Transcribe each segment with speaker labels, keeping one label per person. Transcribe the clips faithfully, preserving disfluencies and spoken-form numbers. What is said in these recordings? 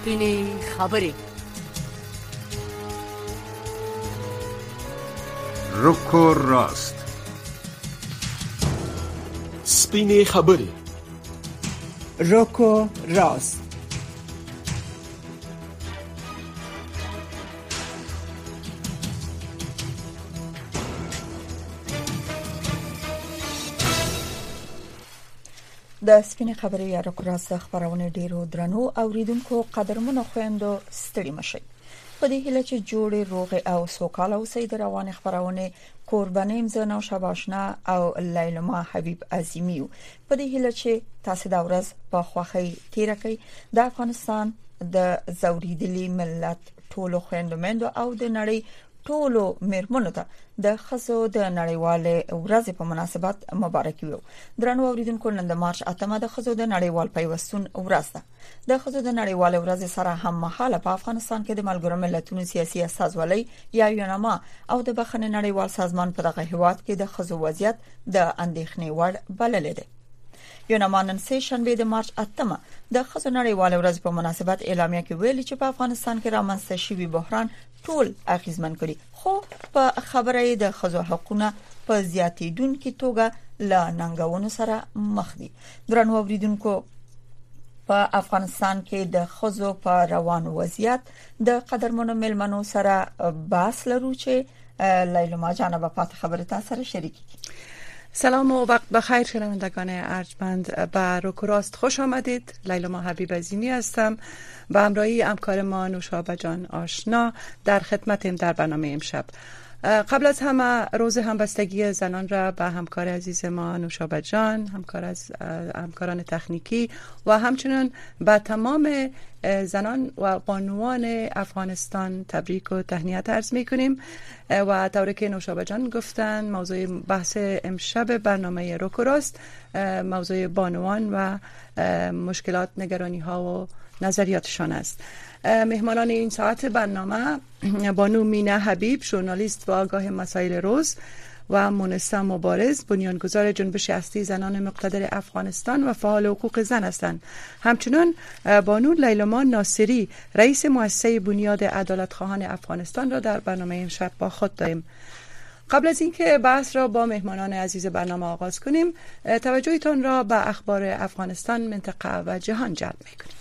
Speaker 1: سپینې خبرې.
Speaker 2: روکو راست.
Speaker 3: سپینې خبرې.
Speaker 4: روکو راست. د سپینې خبرې یا روکو راست خبرونه ډیرو درنو اوریدونکو قدرمنو خويندو ستړي مشي. په دې هیله چې جوړې روغ او سوکاله اوسئ د روان خبرونه قربانیم زنه او شباشنا او لیلما حبیب عظیمیو. په دې هیله چې تاسو دا ورځ په خوخي تیر کړئ. د افغانستان د زوریدلی ملت ټولو خويندو مندو او د نړۍ ټولو مېرمنو ته د خزو د نړیوالې ورځې په مناسبت مبارکي وو. درنو اوریدونکو نن د مارچ اتمه د خزو د نړیوال پیوستون ورځ ده. د خزو د نړیوال ورځ سره هم مهاله په افغانستان کې د ملګرو ملتونو سیاسي استازولۍ یا یوناما او د بخښنې نړیوال سازمان په دغه هیواد کې د خزو وضعیت د اندېښنې وړ بلل دي. یوناما نن سه شنبه د مارچ اتمه د خزو نړیوال ورځ په مناسبت اعلامیه کې ویلي چې په افغانستان کې رامنځته شوی بحران ټول اغیزمن کړي، خو په خبره د خزو حقوقونه په زیاتیدونکو توګه لا ننګونو سره مخ دي. درنو اوریدونکو په افغانستان کې د خزو په روان وضعیت د قدرمنو ملمنو سره بحث لرو چې لیلما جان به پات خبره تاسو سره شریک کړي.
Speaker 5: سلام و وقت بخیر شنوندگان ارجمند، به روکو راست خوش آمدید. لیلما حبیب عظیمی هستم به همراهی همکار ما نوشابه جان آشنا در خدمتیم در برنامه امشب. قبل از همه روز همبستگی زنان را به همکار عزیز ما نوشابه جان، همکار از همکاران تکنیکی و همچنین به تمام زنان و بانوان افغانستان تبریک و تهنیت عرض می‌کنیم. و طوری که نوشابه جان گفتن موضوع بحث امشب برنامه روکو راست موضوع بانوان و مشکلات، نگرانی ها و نظریاتشان است. مهمانان این ساعت برنامه بانو مینه حبیب، ژورنالیست و آگاه مسائل روز، و مونسه مبارز، بنیانگذار جنبش اصلی زنان مقتدر افغانستان و فعال حقوق زن هستند. همچنین بانو لیلما ناصری، رئیس مؤسسه بنیاد عدالتخواهان افغانستان را در برنامه امشب با خود داریم. قبل از اینکه بحث را با مهمانان عزیز برنامه آغاز کنیم، توجهتان را به اخبار افغانستان، منطقه و جهان جلب می‌کنیم.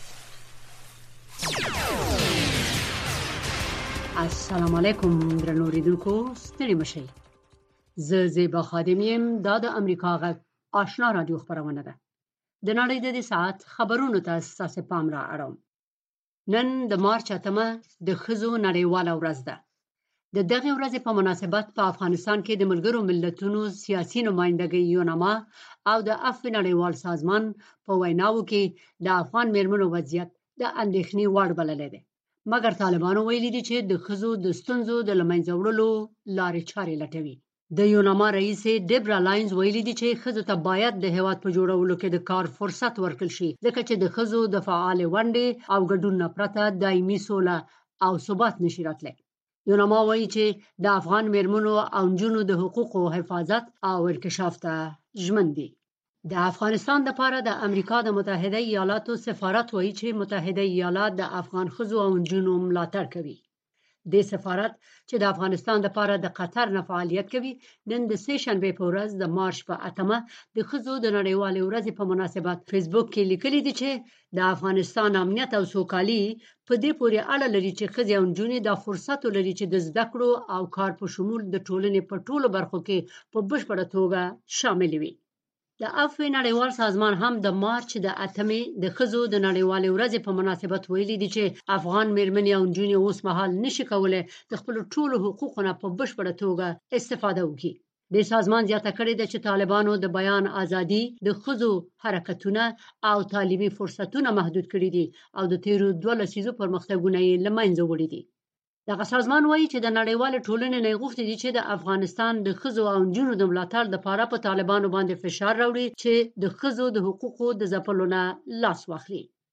Speaker 1: السلام علیکم درنو اوریدونکو ستړي مشئ. زه زیبا خادمیم. دا د امریکا غږ آشنا رادیو خبرونه ده. د نړۍ د دې ساعت خبرونو ته ستاسو پام را اړوم. نن د مارچ اتمه د ښځو نړیواله ورځ ده. د دغه ورځې په مناسبت په افغانستان کې د ملګرو ملتونو سیاسي نمائندګۍ یوناما او د عفو نړیوال سازمان په ویناوو کې د افغان مېرمنو وضعیت د اندېښنې وړ بللی دی. مګر طالبانو ویلي دي چې د ښځو د ستونزو د له منځه وړلو لارې چارې لټوي. د یوناما رئیس ډیبرا لاینز ویلي دي چې ښځو ته باید د هیواد په جوړولو کې د کار فرصت ورکړل شي، ځکه چې د ښځو د فعالې ونډې او ګډون نه پرته دایمي سوله او ثبات نشي راتلی. یوناما وایي چې د افغان مېرمنو او نجونو د حقوقو حفاظت او انکشاف ته ژمن دي. د افغانستان لپاره د امریکا د متحده ایالاتو سفارت وایي چې متحده ایالات د افغان ښځو او نجونو ملاتړ کوي. د سفارت چې د افغانستان لپاره د قطر نه فعالیت کوي، نن د سه شنبه په ورځ د مارچ په اتمه د ښځو د نړیوالې ورځې په مناسبت فیسبوک کې لیکلي دي چې د افغانستان امنیت او سوکالي په دې پورې اړه لري چې ښځې او نجونې دا فرصت لري چې د زده کړو او کار په شمول د ټولنې په ټولو برخو کې په بشپړه توګه شامل وي. د عفو نړیوال سازمان هم د مارچ د اتمې د ښځو د نړیوالې ورځې په مناسبت ویلي دي چې افغان مېرمنې او نجونې اوس مهال نشي کولای د خپل ټولو حقوقو نه په بشپړه توګه استفاده وکړي. د سازمان زیاته کړې ده چې طالبانو د بیان ازادي، د ښځو حرکتونه او تعلیمي فرصتونه محدود کړي دي او د تیرو دوه لسیزو پرمختګونه یې له منځه وړي دي. دغه سازمان وایي چې د نړیوال ټولنې نه غوښتي دي چې د افغانستان د ښځو او نجونو د ملاتړ لپاره په طالبانو باندې فشار راوړي چې د ښځو د حقوقو د ځپلو نه لاس واخلي.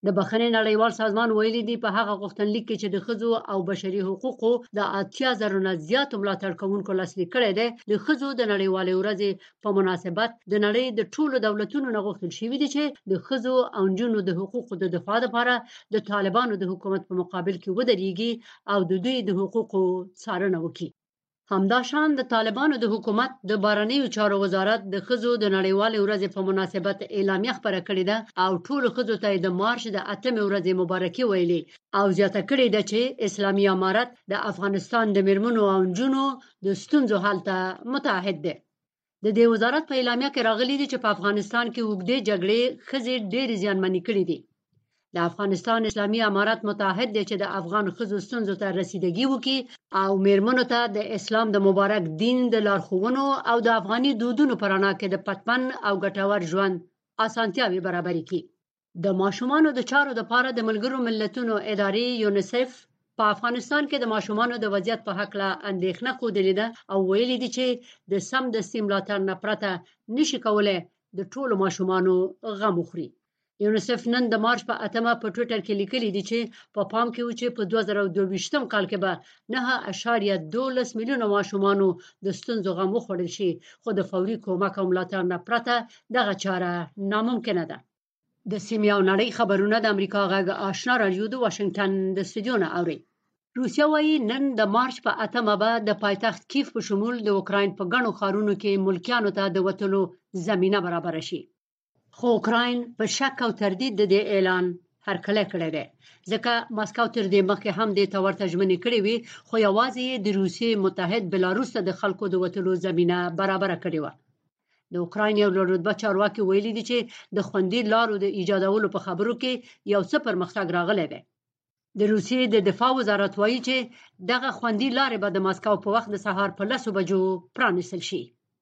Speaker 1: د بخښنې نړیوال سازمان ویلي دی په هغه غوښتنلیک کې چې د ښځو او بشري حقوقو د اتیا زره نه زیاتو ملاتړ کوونکو لاسلیک کړی دی د ښځو د نړیوالې ورځې په مناسبت د نړۍ د ټولو دولتونو نه غوښتل شوي دي چې د ښځو او نجونو د حقوقو د دفاع لپاره د طالبانو د حکومت په مقابل کې ودرېږي او د دوی د حقوقو څارنه وکړي. همداشان د طالبانو د حکومت د بهرنیو چارو وزارت د ښځو د نړیوالې ورځې په مناسبت اعلامیه خپره کړې ده او ټولو ښځو ته د مارچ د اتمې ورځې مبارکي ویلي او زیاته کړې ده چې اسلامي امارت د افغانستان د میرمنو او نجونو د ستونزو حل ته متعهد دی. د دې وزارت په اعلامیه کې راغلي دي چې په افغانستان کې اوږدې جګړې ښځې ډېرې زیانمنې کړې دي. د افغانستان اسلامي امارت متعهد دی چې د افغان ښځو ستونزو ته رسیدګي وکړي او میرمنو ته د اسلام د مبارک دین د لارښوونو او د افغاني دودونو په رڼا کې د پتمن او ګټور ژوند اسانتیاوې برابرې کړي. د ماشومانو د چارو لپاره د ملګرو ملتونو ادارې یونیسف په افغانستان کې د ماشومانو د وضعیت په هکله اندېښنه ښودلې ده او ویلي دي چې د سمدستي ملاتړ نه پرته نشي کولی د ټولو ماشومانو غم وخوري. یونیسف نن د مارچ په اتمه په ټویټر کې لیکلي دي چې په پا پام کې و چې په دوه زره دوه ویشتم کال کې به نهه اعشاریه دولس میلیونه ماشومانو د ستونزو غم وخوړل شي خو د فوري کومک او ملاتړ نه پرته دغه چاره ناممکنه ده. د سیمې او نړۍ خبرونه د امریکا غږ آشنا رادیو د واشنگټن د استودیو نه اوري. روسیه وايي نن د مارچ په اتمه به د پایتخت کیف په شمول د اوکراین په ګڼو ښارونو کې ملکیانو ته د وتلو زمینه برابر شي. خو اوکراین په شک او تردید د دې اعلان هرکلی کړی دی ځکه ماسکو تر دې مخکې هم دې ته ورته ژمنې کړې وي خو یوازې د روسیې متحد بلاروس ته د خلکو د وتلو زمینه برابره کړې وه. د اوکراین یو لوړ رتبه چارواکي ویلي دي چې د خوندي لارو د ایجادولو په خبرو کې یو څه پرمختګ راغلی دی. د روسیې د دفاع وزارت وایي چې دغه خوندي لارې به د ماسکو په وخت د سهار په لسو بجو پرانیستل شي.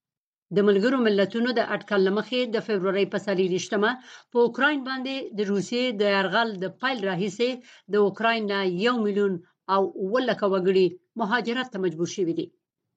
Speaker 1: د ملګرو ملتونو د اټکل لمخې د فبرورۍ په څلېرویشتمه په اوکراین باندې د روسیې د یرغل د پیل راهیسې د اوکراین نه یو میلیون او اووه لکه وګړي مهاجرت ته مجبور شوي دي.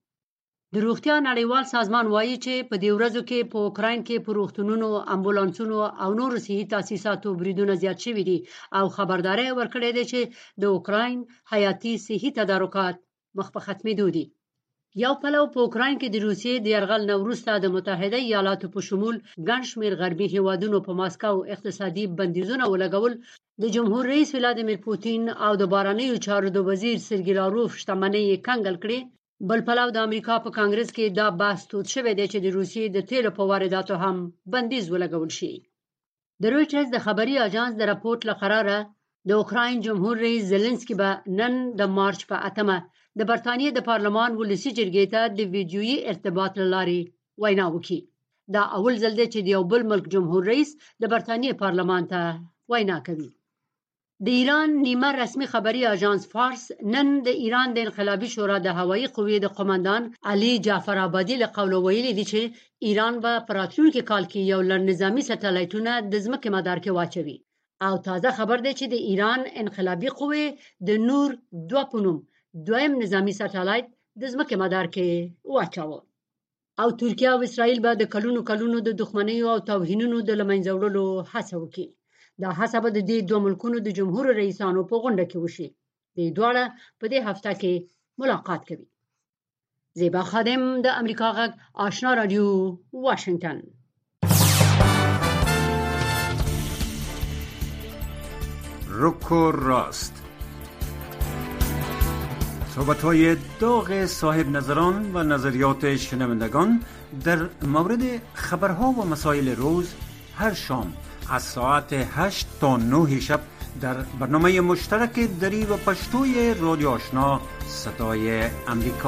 Speaker 1: د روغتیا نړیوال سازمان وایي چې په دې ورځو کې په اوکراین کې په روغتونونو، امبولانسونو او نورو صحي تاسیساتو بریدونه زیات شوي دي او خبرداری ورکړی دی چې د اوکراین حیاتي صحي تدارکات مخ په ختمېدو دي. یو پلو په اوکراین کې د روسیې د یرغل نه وروسته د متحده ایالاتو په شمول ګڼ شمېر غربي هیوادونو په ماسکو اقتصادي بندیزونه ولګول. د جمهور رئیس ولادیمیر پوتین او د بهرنیو چارو د وزیر سرګي لاروف شتمنۍ یې کنګل کړې. بل پلو د امریکا په کانګرس کې دا بحث تود شوی دی چې د روسیې د تیلو په وارداتو هم بندیز ولګول شي. د رویټرز د خبري اژانس د راپورټ له قراره د اوکراین جمهور رئیس زيلنسکي به نن د مارچ په اتمه د برتانیې د پارلمان ولسي جرګې ته د ویډیويي ارتباط لاري وینا وکړي. دا اول ځل دی چې د یو بل ملک جمهور رئیس د برتانیې پارلمان ته وینا کوي. د ایران نیمه رسمي خبري اژانس فارس نن د ایران د انقلابي شورا د هوایي قوې د قومندان علي جعفر آبادي له قوله ویلي دي چې ایران به په راتلونکي کال کې یو لړ نظامي سټلایټونه د ځمکې مدار کې واچوي او تازه خبر دی چې د ایران انقلابي قوې د نور دوه په نوم دویم نظامي سټلایټ د ځمکې مدار کې واچاوه. او ترکیه او اسرائیل به د کلونو کلونو د دښمنیو او توهینونو د له منځه وړلو هڅه وکړي. دا هڅه به د دې دوه ملکونو د جمهور رئیسانو په غونډه کې وشي. دوی دواړه په دې هفته کې ملاقات کوي. زیبا خادم د امریکا غږ آشنا رادیو واشنگتن.
Speaker 2: روکو راست، صحبت‌های داغ صاحب نظران و نظریات شنوندگان در مورد خبرها و مسائل روز هر شام از ساعت هشت تا نه شب در برنامه مشترک دری و پشتوی رادیو آشنا صدای امریکا.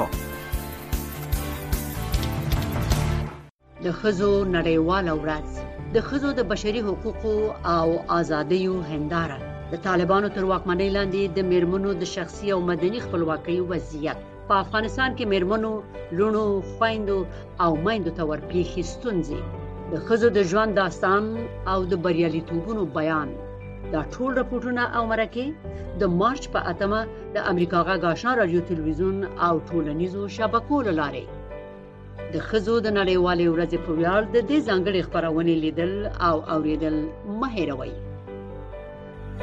Speaker 1: د ښځو نړیواله ورځ د ښځو د بشري حقوقو او ازادیو هنداره، د طالبانو تر واکمنۍ لاندې د میرمنو د شخصي او مدني خپلواکۍ وضعیت، په افغانستان کې میرمنو، لونو، خویندو او میندو ته ورپېښې ستونزې، د ښځو د ژوند داستان او د بریالیتوبونو بیان. دا ټول راپورټونه او مرکې د مارچ په اتمه د امریکا غږ آشنا رادیو تلویزیون او ټولنیزو شبکو له لارې د ښځو د نړیوالې ورځې په ویاړ د دې ځانګړې خپرونې لیدل او اوریدل مه هېروئ.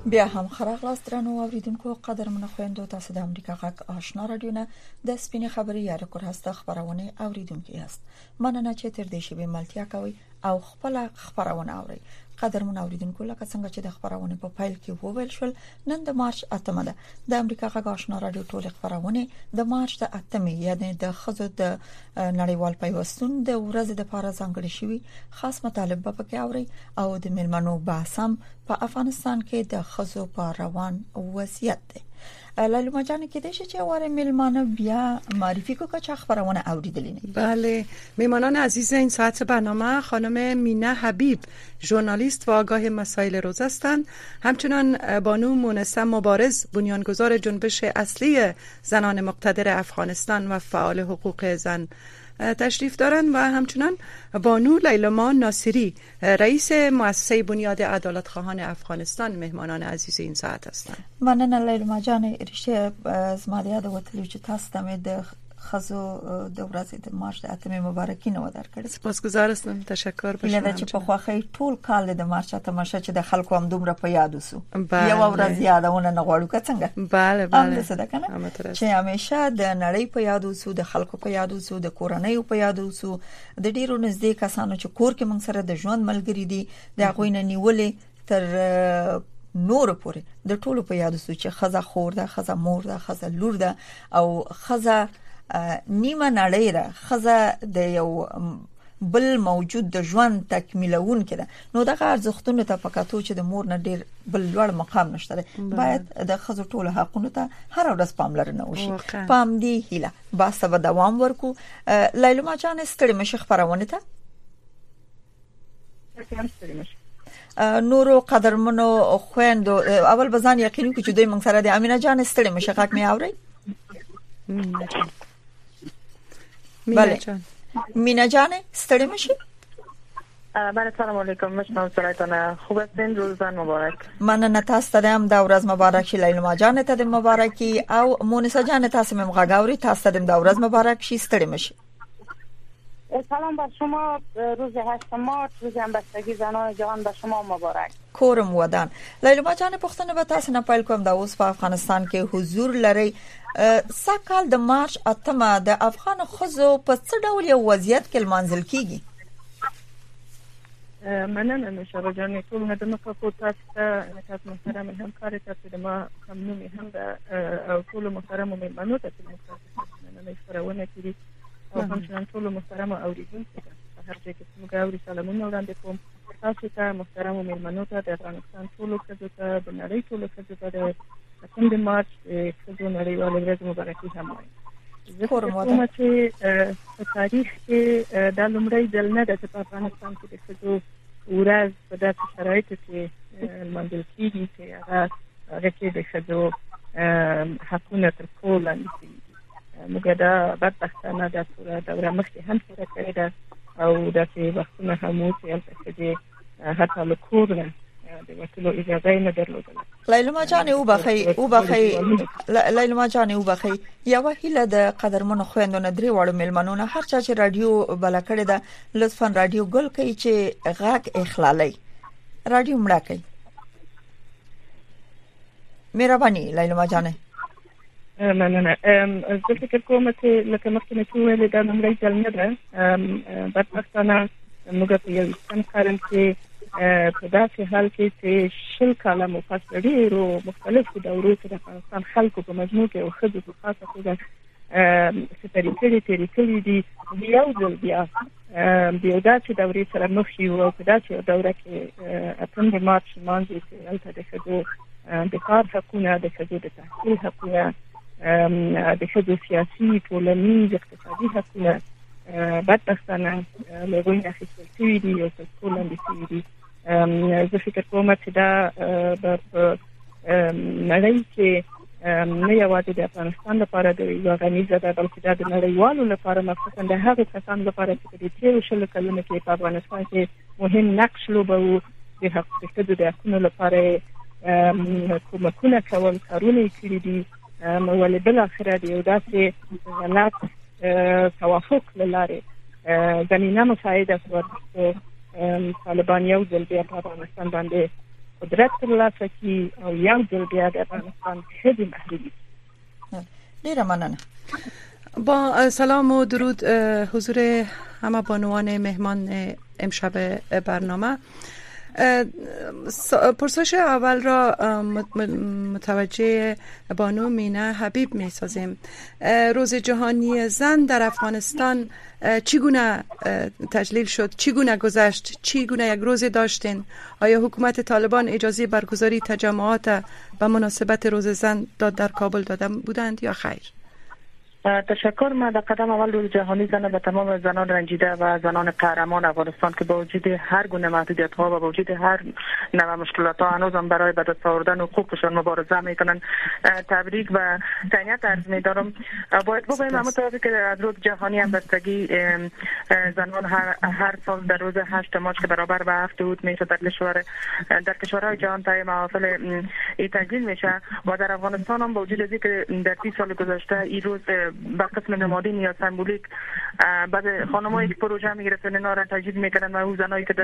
Speaker 4: بیا هم خراغلاس درنو اوریدونکو قدرمن خويندو تاسو د امریکا غږ آشنا رادیو نه د سپینې خبري یاره کور هسته خبرونه اوریدونکو یاست مننه چې تر دې شی به ملتیا کوي او خپل خبرونه اوري قدرمن اوریدونکو لکه څنګه چې د خبرونه په فایل کې وویل شول نن د مارچ اتمه ده د امریکا غږ آشنا رادیو ټول خبرونه د مارچ د اتمه یعنی د خزو د نړیوال پیوستون د ورځې د پاره ځانګړي شوی خاص مطالب به پکې اوري او د ملمنو باسم په افغانستان کې د خزو په روان وضعیت ده لالو جان کې د شي واره ملمانه بیا معرفی کو که خبرونه اوریدلین.
Speaker 5: بله میهمانان عزیز این ساعت برنامه خانم مینه حبیب ژورنالیست و آگاه مسائل روز هستند، همچنان بانو مونسه مبارز بنیانگذار جنبش اصلی زنان مقتدر افغانستان و فعال حقوق زن تشریف دارند و همچنان بانو لیلاما ناصری رئیس مؤسسه بنیاد عدالت خواهان افغانستان مهمانان عزیز این ساعت هستند.
Speaker 4: مننه لیلاما جان ریشه از ما د یاد وتلو چې تاسو ته د خزو د ورځې د مارچ د اتمه مبارکي نو درکړم.
Speaker 5: سپاسگزار هستم، تشکر به شما.
Speaker 4: لکه چې په خوخه ټول کال د مارچ اتمه چې د خلکو هم دومره په یاد وسو. یو ورځ یادونه نه غواړو که څنګه؟
Speaker 5: بله بله.
Speaker 4: هم څه ده کنه؟ چې همیشه د نړۍ په یاد وسو، د خلکو په یاد وسو، د کورنۍ په یاد وسو، د ډیرو نږدې کسانو چې کور کې موږ سره د ژوند ملګری دي د هغه نه نیولې تر نور پورې د ټولو په یاد وسو چې خزه خور ده، خزه مور ده، خزه لور ده او خزه نیمه نړۍ را خزه د یو بل موجود د ژوند تکمیلون کړه. نو دغه ارزښتونه ته پکاتو چې د مور نه ډیر بل لوړ مقام نشته، باید د خزو ټول حقوقو ته هر ورځ پاملرنه وشي. پام دی هیله با سبا دوام ورکو. لیلاما جان ستړي مشه خبرونه ته نورو قدرمنو خويندو اول بزان یقیني کو چې دوی موږ سره د امینه جان ستړي مشه حق می اوري. بله مینا جان ستړي مشي.
Speaker 6: بله سلام علیکم، مشنو سلامتونه، خوب هستین؟ روزتان مبارک.
Speaker 4: مننه تاسو ته هم د ورځ مبارک شي. لیلاما جان ته د مبارکي او مونسه جان تاسو مم غاوري تاسو ته د ورځ مبارک شي. ستړي مشي.
Speaker 6: سلام بر شما، روز هشتم مارچ روز همبستگی زنان جهان به شما مبارک.
Speaker 4: کورم ودان. لیلاما جان پښتنه به تاسو نه پیل کوم د اوس په افغانستان کې حضور لري. سکهال د مارچ اتمه د افغان خزو په څه ډول یو وضعیت کې منځل کیږي؟
Speaker 6: مننه نشابه جان، ټول نه د مکو تاسو ته تاسو محترم همکار تاسو د ما ممنون هم د او ټول محترم مېلمنو ته مننه خبرونه کړي او همچنان ټول محترم اوریدونکو ته هر ځای کې موږ اوري سلامونه وړاندې کوم. تاسو ته محترم مېلمنو ته د افغانستان ټول خزو ته د نړۍ ټول خزو ته د اتم د مارچ خزو نړیواله ورځ مبارکي هم وایم. زه کوم چې په تاریخ کې د لومړی ځل نه ده چې په افغانستان کې د خزو ورځ په داسې شرایطو کې لمانځل کېږي چې هغه هغه کې د خزو حقونه تر پښو لاندې کېږي. موږ دا بدبختانه دا دوره مخکې هم تېره کړې ده او داسې وختونه هم وو چې هلته ښځې حتی له کور نه د وتلو اجازه نه درلودله.
Speaker 4: لیلاما جان او بخي او بخي لیلاما جان او بخي یو هیله د قدرمنو خويندو نه درې وړو ملمنونه هر چا چې رادیو بل کړی ده لطفا رادیو ګل کوي چې غاک اخلالي رادیو مړه کوي. مهرباني لیلاما جان.
Speaker 6: مننه. زه فکر کوم چې لکه مخکې مې وویل دا لومړی ځل نه ده. بدبختانه موږ په یو ستن قرن کې په داسې حال کې چې شل کاله مو پس ډېرو مختلفو دورو کې د افغانستان خلکو په مجموع کې او ښځو په خاصه توګه څه طریقې تېرې کړي دي یو ځل بیا د یو داسې دورې سره مخ یو او په داسې یو دوره کې اتم د مارچ لمانځي چې هلته د ښځو د کار حقونه، د ښځو د تحصیل حقونه، د ښځو سیاسي، ټولنیز، اقتصادي حقونه بدبختانه له هغوی نه اخیستل شوي دي او تر پښو لاندې شوي دي. زه فکر کوم چې دا به په نړۍ کې نه یوازې د افغانستان لپاره د یوه غمیزه ده بلکې دا د نړیوالو لپاره مخصوصا د هغو کسانو لپاره چې په دې تېرو شلو کلونو کې په افغانستان کې مهم نقش لوبوو د ښځو د حقونو لپاره کومکونه کول، کارونه یې کړي دي. ولې بالاخره د یو داسې غلط توافق له لارې زمینه مساعده شوه چې طالبان یو ځل بیا په افغانستان باندې قدرت لاسکی او یو ځل بیا د افغانستان خدي محدودی.
Speaker 4: ډیره مننه.
Speaker 5: با سلام و درود حضور همه بانوان مهمان امشب برنامه. پرسش اول را متوجه بانو مینه حبیب می سازیم. روز جهانی زن در افغانستان چگونه تجلیل شد؟ چگونه گذشت؟ چگونه یک روز داشتین؟ آیا حکومت طالبان اجازه برگزاری تجمعات به مناسبت روز زن داد در کابل داده بودند یا خیر؟
Speaker 6: تشکر. ما در قدم اول روز جهانی زن به تمام زنان رنجیده و زنان قهرمان افغانستان که با وجود هر گونه محدودیت ها و با وجود هر نوع مشکلات ها هنوز هم برای به دست آوردن حقوقشان مبارزه میکنن تبریک و تهنیت عرض می‌دارم. باید بگویم همونطوری که از روز جهانی همبستگی زنان هر هر سال در روز هشت مارچ که برابر به هفت اوت میشه در کشور در کشورهای جهان طی محافل این تجلیل میشه و در افغانستان هم با وجود از اینکه در سی سال گذشته این روز به قسم نمادین یا سمبولیک بعض خانمایی که پروژه میگرفتن اینا را تجدید میکردن و اون زنایی که در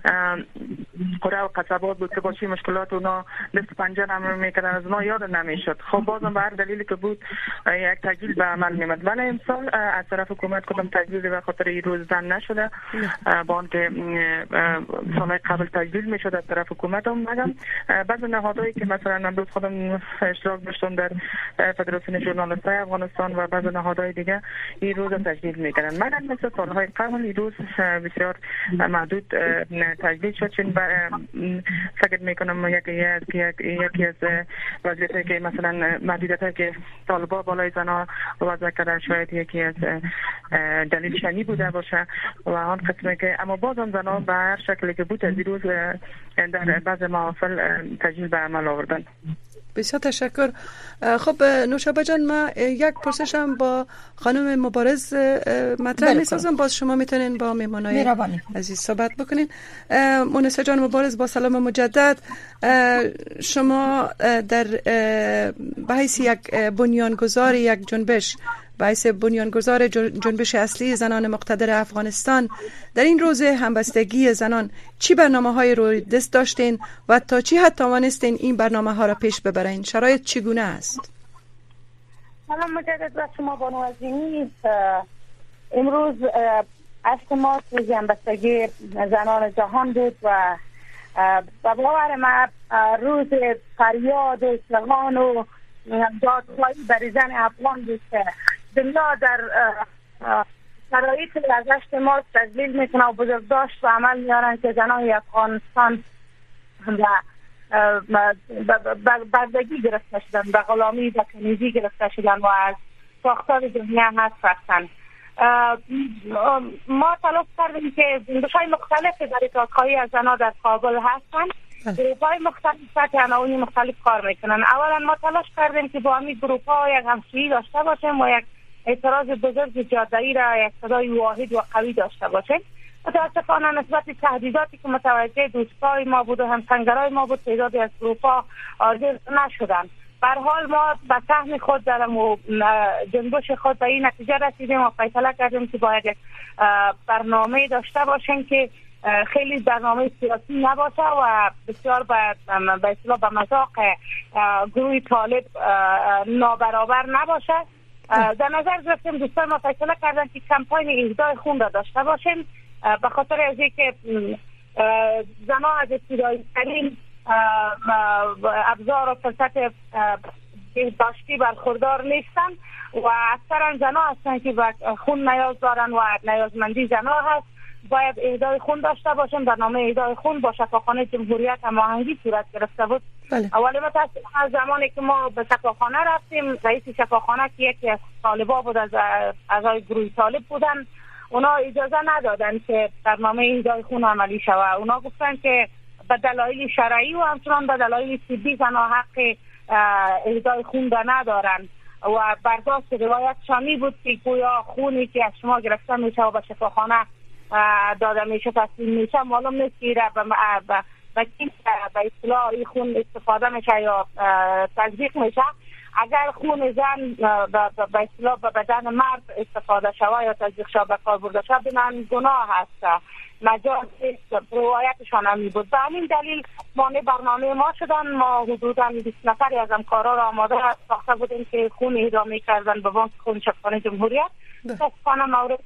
Speaker 6: قرى و قصبات بود که با چی مشکلات اونا دست پنجه نمر میکردن از اونا یاد نمیشد. خب بازم به هر دلیلی که بود یک تجدید به عمل میمد. ولی امسال از طرف حکومت کدام تجدید به خاطر این روز زن نشده با آنکه سال قبل تجدید میشد از طرف حکومت هم. مگم بعض نهادهایی که مثلا امروز خودم اشتراک داشتم در فدراسیون ژورنالیست‌های افغانستان و بعض نهادهای دیگه این روز تجدید میکنن. مگر مثل سالهای قبل این روز بسیار محدود تجدید شد. چون فکر میکنم یکی از یکی از وضعیتایی که مثلا محدودیتایی که طالبان بالای زنا وضع کردن شاید یکی از دلیل شنی بوده باشه و آن قسمه که اما بازم زنا به هر شکلی که بود از این روز در بعض محافل تجدید به عمل آوردن.
Speaker 5: بسیار تشکر. خب نوشابه جان، ما یک پرسشم با خانم مبارز مطرح می‌سازم، باز شما میتونین با مهمانای عزیز صحبت بکنین. مونسه جان مبارز، با سلام مجدد. شما در به حیث یک بنیانگذار یک جنبش، به حیث بنیانگذار جنبش اصلی زنان مقتدر افغانستان، در این روز همبستگی زنان چی برنامه‌های روی دست داشتین و تا چی حد توانستین این برنامه‌ها را پیش ببرین؟ شرایط چگونه است؟
Speaker 7: سلام مجدد به شما بانو عظیمی. امروز هشت مارچ روز همبستگی زنان جهان بود و به باور من روز فریاد و سلغان و دادخواهی برای زن افغان بود که دنیا در شرایط از هشت مارچ تجلیل میکنه و بزرگداشت و عمل میارن که زنان افغانستان بردگی گرفته شدن، به غلامی و کنیزی گرفته شدن و از ساختار دنیا حذف رفتن. ما تلاش کردیم که جنبش‌های مختلف در دادخواهی از زنان در کابل هستن، گروه‌های مختلف سطح عناوین مختلف کار میکنن. اولا ما تلاش کردیم که با همین گروه‌ها یک همسویی داشته باشیم و یک اعتراض بزرگ جاده‌ای را یک صدای واحد و قوی داشته باشیم. متاسفانه نسبت تهدیداتی که متوجه دوستای ما بود و همسنگرای ما بود، تعدادی از گروه‌ها حاضر نشدن. به هر حال ما به سهم خود در جنبش خود به این نتیجه رسیدیم و فیصله کردیم که باید یک برنامه داشته باشیم که خیلی برنامه سیاسی نباشه و بسیار به به اصطلاح به مذاق گروه طالب نابرابر نباشه. در نظر گرفتیم دوستان ما فیصله کردن که کمپاین اهدای خون را داشته باشیم، به خاطر از اینکه زنان از ابتدایی ترین ابزار و فرصت بهداشتی برخوردار نیستن و اکثرا زنان هستن که به خون نیاز دارن و نیازمندی زنان هست. باید اهدای خون داشته باشیم. برنامه اهدای خون با شفاخانه جمهوریت هماهنگی صورت گرفته بود.
Speaker 5: بله.
Speaker 7: اولی متاسفانه از زمانی که ما به شفاخانه رفتیم، رئیس شفاخانه که یکی از طالبا بود، از اعضای گروه طالب بودن، اونا اجازه ندادن که برنامه اهدای خون عملی شود. اونا گفتن که به دلایل شرعی و همچنان به دلایل طبی زنها حق اهدای خون را ندارن و برداشت روایت شامی بود که گویا خونی که از شما گرفته میشه و به شفاخانه داده میشه تسلیم میشه، معلوم نیست که به کی به اصطلاح این خون استفاده میشه یا تزریق میشه. اگر خون زن به اصطلاح به بدن مرد استفاده شود یا تزریق شود به کار برده شود، بنابراین گناه هست. مجال روایتشان هم می بود. به همین دلیل مانع برنامه ما شدن. ما حدوداً بیست نفری از همکارا را آماده ساخته بودیم که خون اهدا کردن به بانک خون شفاخانه جمهوریت. متاسفانه مورد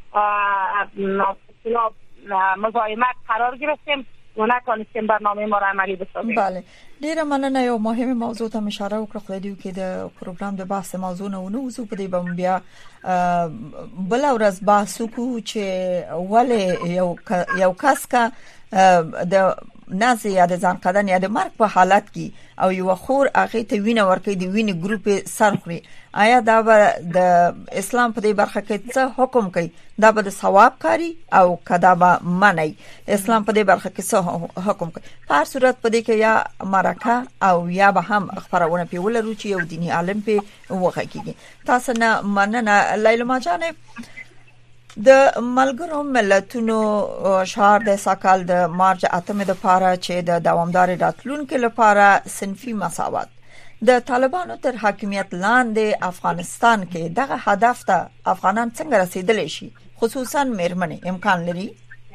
Speaker 7: مزاحمت قرار گرفتیم و نتونستیم برنامه ما را عملی بسازیم.
Speaker 4: بله، ډیره مننه. یو مهمه موضوع ته اشاره وکړه، خو د دې کې د پروګرام د بحث موضوع نه ونه وځو په دې باندې بیا بل ورځ بحث وکړو چې ولې یو یو کس کا د نازي یا د ځان قدن یا د مرګ په حالت کې او یو خور هغه ته وینه ورکړي د وینې ګروپ سرخري، آیا دا به د اسلام په دې برخه کې څه حکم کوي؟ دا به د ثواب کاری او کدا به منی؟ اسلام په دې برخه کې څه حکم کوي؟ په هر صورت په دې کې یا مرکه او یا به هم خبرونه په ولرو چې یو دینی عالم په وغږیږي. تاسو نه مننه لیلما جانب. د ملګرو ملتونو شعار د ساکال د مارچ اتمه د پاره چې د دوامدار راتلونکو لپاره صنفي مساوات د طالبانو تر حاکمیت لاندې افغانستان کې دغه هدف ته افغانان څنګه رسیدلی شي، خصوصا مېرمنې امکان لري؟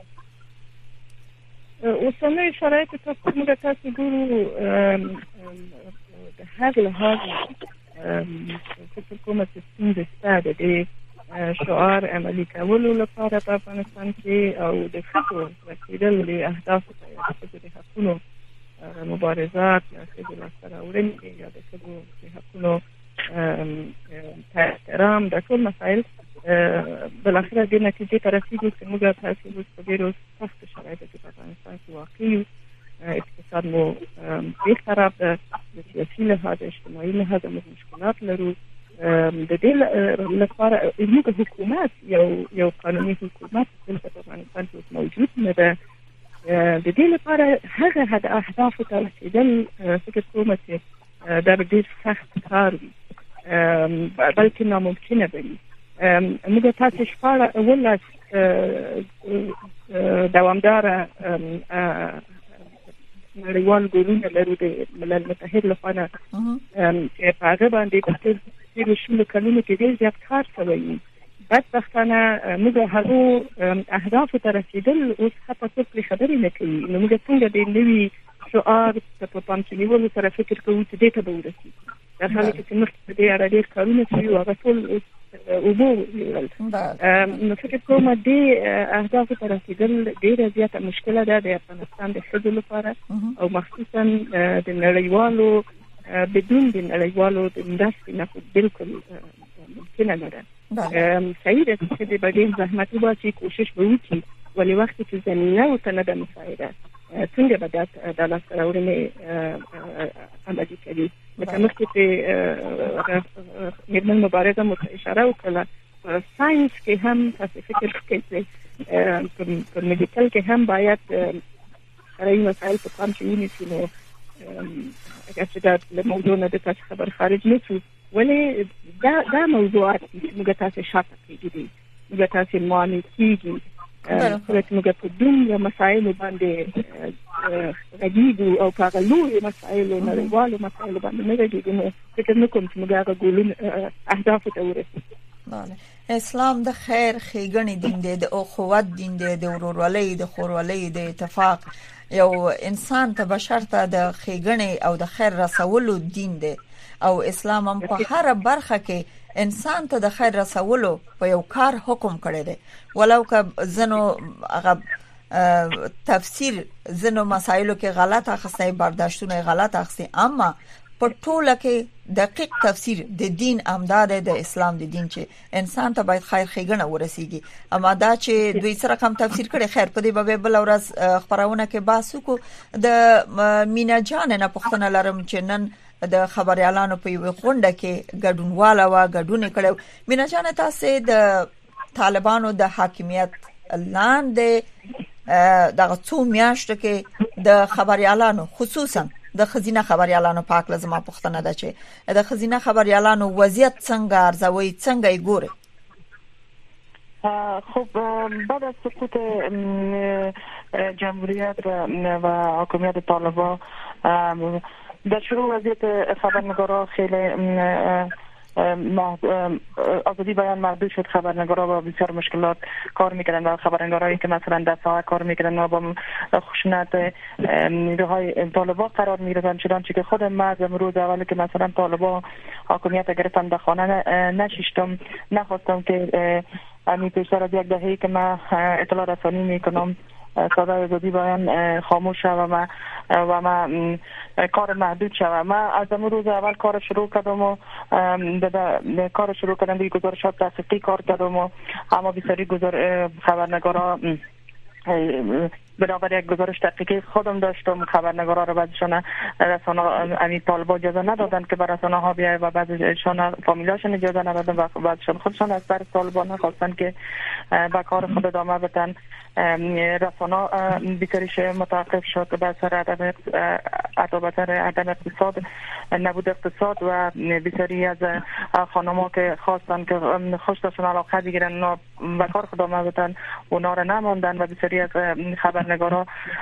Speaker 6: اوسنۍ شرایط ته موږ تاسو ګورو د هر لحاظ حکومت ستونزې شته د شعار عملی کولو لپاره په افغانستان کې او د خپل رسیدل له اهدافو ته د حقوقو مبارزات یا د لاسته یا د حقوقو احترام د ټول مسائل بالاخره د نتیجې ته رسیدو چې موږ تاسو په ډیرو سخت شرایطو کې په افغانستان کې واقع اقتصاد مو ډیر خراب ده، د سیاسي لحاظ اجتماعي لحاظ موږ مشکلات لرو. د دې لپاره موږ حکومت یو یو قانوني حکومت په افغانستان کې موجود نه ده. د دې لپاره هغه اهداف ته رسیدل فکر کوم چې دا ډیر سخت کار وي بلکې ناممکنه وي. موږ تاسو شپږ ولس دوامدار نړیوال ګورونه لرو د ملل متحد لپاره چې په هغه باندې د شلو کلونو کې ډېر زیات کار شوی. بدبختانه موږ هغو اهدافو ته رسیدل اوس حتی څوک پرې خبرې نه کوي. نو موږ څنګه د نوي شعار په پام کې نیولو سره فکر کوو چې دې ته به ورسېږو، در حالی کې چې مخکې په دې اړه ډېر کارونه شوي وو، هغه ټول اوبو ولول. نو فکر کوم دې اهدافو ته رسیدل ډېره زیاته مشکله ده د افغانستان د ښځو لپاره او مخصوصا د نړیوالو بدون د نړیوالو د مرستې نه بالکل ممکنه نه ده. صحیح ده چې د ډېر زحمت وباسي، کوشش به وکړي، ولې وخت چې زمینه ورته نه ده مساعده څنګه به د لاسته راوړنې عملي کوي. لکه مخکې چې میرمن مبارزه مو اشاره وکړه، په ساینس کې هم تاسو فکر وکړئ، په میډیکل کې هم باید فرعي مسایل په پام کې ونیسي. نو اگر چې دا له موضوع نه د تاسو خبر خارج نه شو، ولې دا دا موضوعات چې موږ تاسو شاته کېږي موږ تاسو معنی کېږي چې موږ په دومره مسایلو باندې غږیږو او په غلو مسایلو نړیوالو مسایلو باندې نه غږیږو. نو فکر نه کوم چې موږ هغه ګولون اهداف ته ورسېږو.
Speaker 4: اسلام د خیر ښېګڼې دین دی، د اخوت دین دی، د ورورولۍ، د خورولۍ، د اتفاق، یو انسان ته بشر ته د ښېګڼې او د خیر رسولو دین دی او اسلام هم په هر برخه کې انسان ته د خیر رسولو په یو کار حکم کړی دی. ولو که زنو هغه تفسیر زنو مسایلو کې غلط اخستای، برداشتونه غلط اخستای، اما په ټوله کې دقیق تفسیر د دین امداد د اسلام د دین چې انسان ته باید خیر ښېګڼه ورسیږي. اما دا چې دوی سره کم تفسیر کړي، خیر په دې به بل ورځ خبرونه کې بحث وکړو. د مینا جان نه پوښتنه لرم چې نن د خبريالانو په یو غونډه کې ګډونواله وا ګډون کړو. مینا جان تاسو د طالبانو د حاکمیت لاندې دغه څو میاشتو کې د خبريالانو خصوصا د خزینه خبريالانو پاک لازمه پوښتنه ده چې د خزینه خبريالانو وضعیت څنګه ارزوي، څنګه یې ګوري؟
Speaker 8: خب بعد از سقوط جمهوریت و حاکمیت طالبان در شروع وضعیت خبرنگارا خیلی آزادی بیان محدود شد، خبرنگارا با بسیار مشکلات کار میکردن و خبرنگارایی که مثلا در ساحه کار میکردن و با خشونت نیروهای طالبان قرار میگرفتن، چنانچه که خود من از امروز اولی که مثلا طالبان حاکمیت گرفتن در خانه نشیشتم، نخواستم که همین پیشتر از یک دهه‌ای که من اطلاع رسانی میکنم صدای آزادی بیان خاموش شد و ما و ما کار محدود شد. ما از امروز روز اول کار شروع کردم و کار شروع کردم دیگه گزارشات تحقیقی کار کردم و اما بسیاری گزار خبرنگارا برابر یک گزارش تحقیقی خودم داشتم، خبرنگارا رو بعضیشان رسانه امی طالبا اجازه ندادن که بر رسانه ها بیای و بعضیشان فامیلاشون اجازه ندادن و بعضیشان خودشان از بر طالبا نخواستن که با کار خود ادامه بدن. رسانه بیکاریش متوقف شد به سر عدم عدم اقتصاد، نبود اقتصاد و بسیاری از خانم‌ها که خواستن که خوش داشتن علاقه بگیرن و به کار خود ادامه بدن اونا را نماندن و بسیاری از خبرنگارا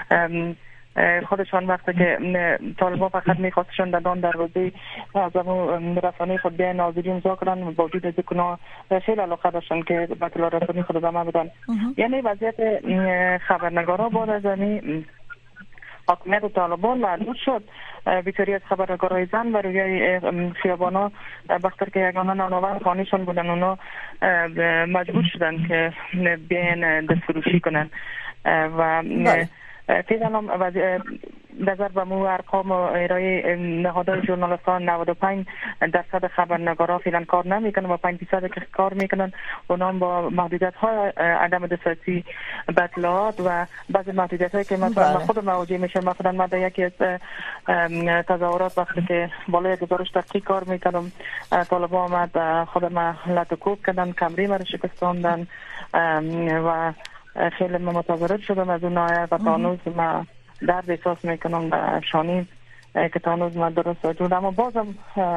Speaker 8: خودشان وقتی که طالبان فقط میخواستشون دادن دروازه از اون رسانه خود بیان ناظری امضا کردن با وجود از کنا خیلی علاقه داشتن که به اطلاع رسانی خود ادامه بدن. یعنی وضعیت خبرنگارا بعد از این حاکمیت طالبان معلوم شد. بسیاری از خبرنگارای زن و روی خیابانا بخاطر که یگانه نانآور خانه‌شان بودن اونا مجبور شدن که بیان دستفروشی کنن و فعلا نظر به مو ارقام ارائه نهادهای ژورنالیستان نود و پنج درصد خبرنگارا فعلا کار نمیکنن و پنج درصد که کار میکنن اونا با محدودیت های عدم دسترسی به اطلاعات و بعضی محدودیت هایی که مثلا خود مواجه میشه. مثلا من در یکی از تظاهرات وقتی که بالای گزارش تحقیق کار میکنم طالبان آمد خود ما لطکوب کردن، کمری مرا شکستاندن و خیلی متضرر شدم از اون نایه و تانوز ما درد احساس میکنم در شانیم که تانوز ما درست وجود اما بازم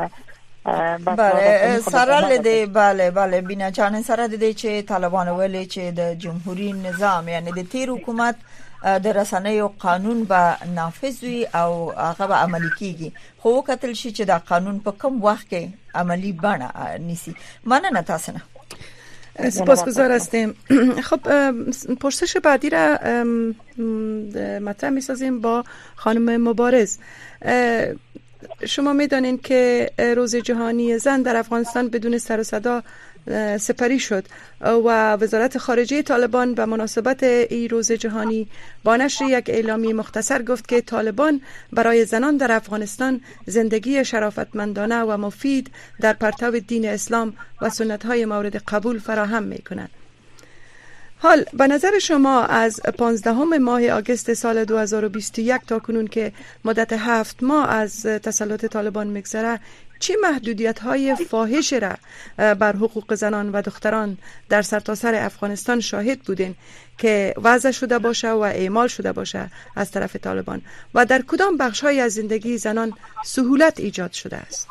Speaker 4: بله سره لده بله بله بینا جان سره لده چه طالبان ولی چه د جمهوری نظام یعنی د تیر حکومت د رسنۍ او قانون به نافذ وي او هغه به عملي کیږي، خو کتل شي چې دا قانون په کوم وخت کې عملی بڼه نیسي. مننه تاسو نه.
Speaker 5: سپاسگزار هستیم. خب پرسش بعدی را مطرح می‌سازیم با خانم مبارز. شما می‌دانید که روز جهانی زن در افغانستان بدون سر و صدا سپری شد و وزارت خارجه طالبان به مناسبت این روز جهانی با نشر یک اعلامیه مختصر گفت که طالبان برای زنان در افغانستان زندگی شرافتمندانه و مفید در پرتو دین اسلام و سنت‌های مورد قبول فراهم می‌کنند. حال به نظر شما از پانزدهم ماه آگوست سال دو هزار و بیست و یک تا کنون که مدت هفت ماه از تسلط طالبان می‌گذره، چه محدودیت‌های فاحش را بر حقوق زنان و دختران در سرتاسر افغانستان شاهد بودین که وضع شده باشه و اعمال شده باشه از طرف طالبان و در کدام بخش‌های از زندگی زنان سهولت ایجاد شده است؟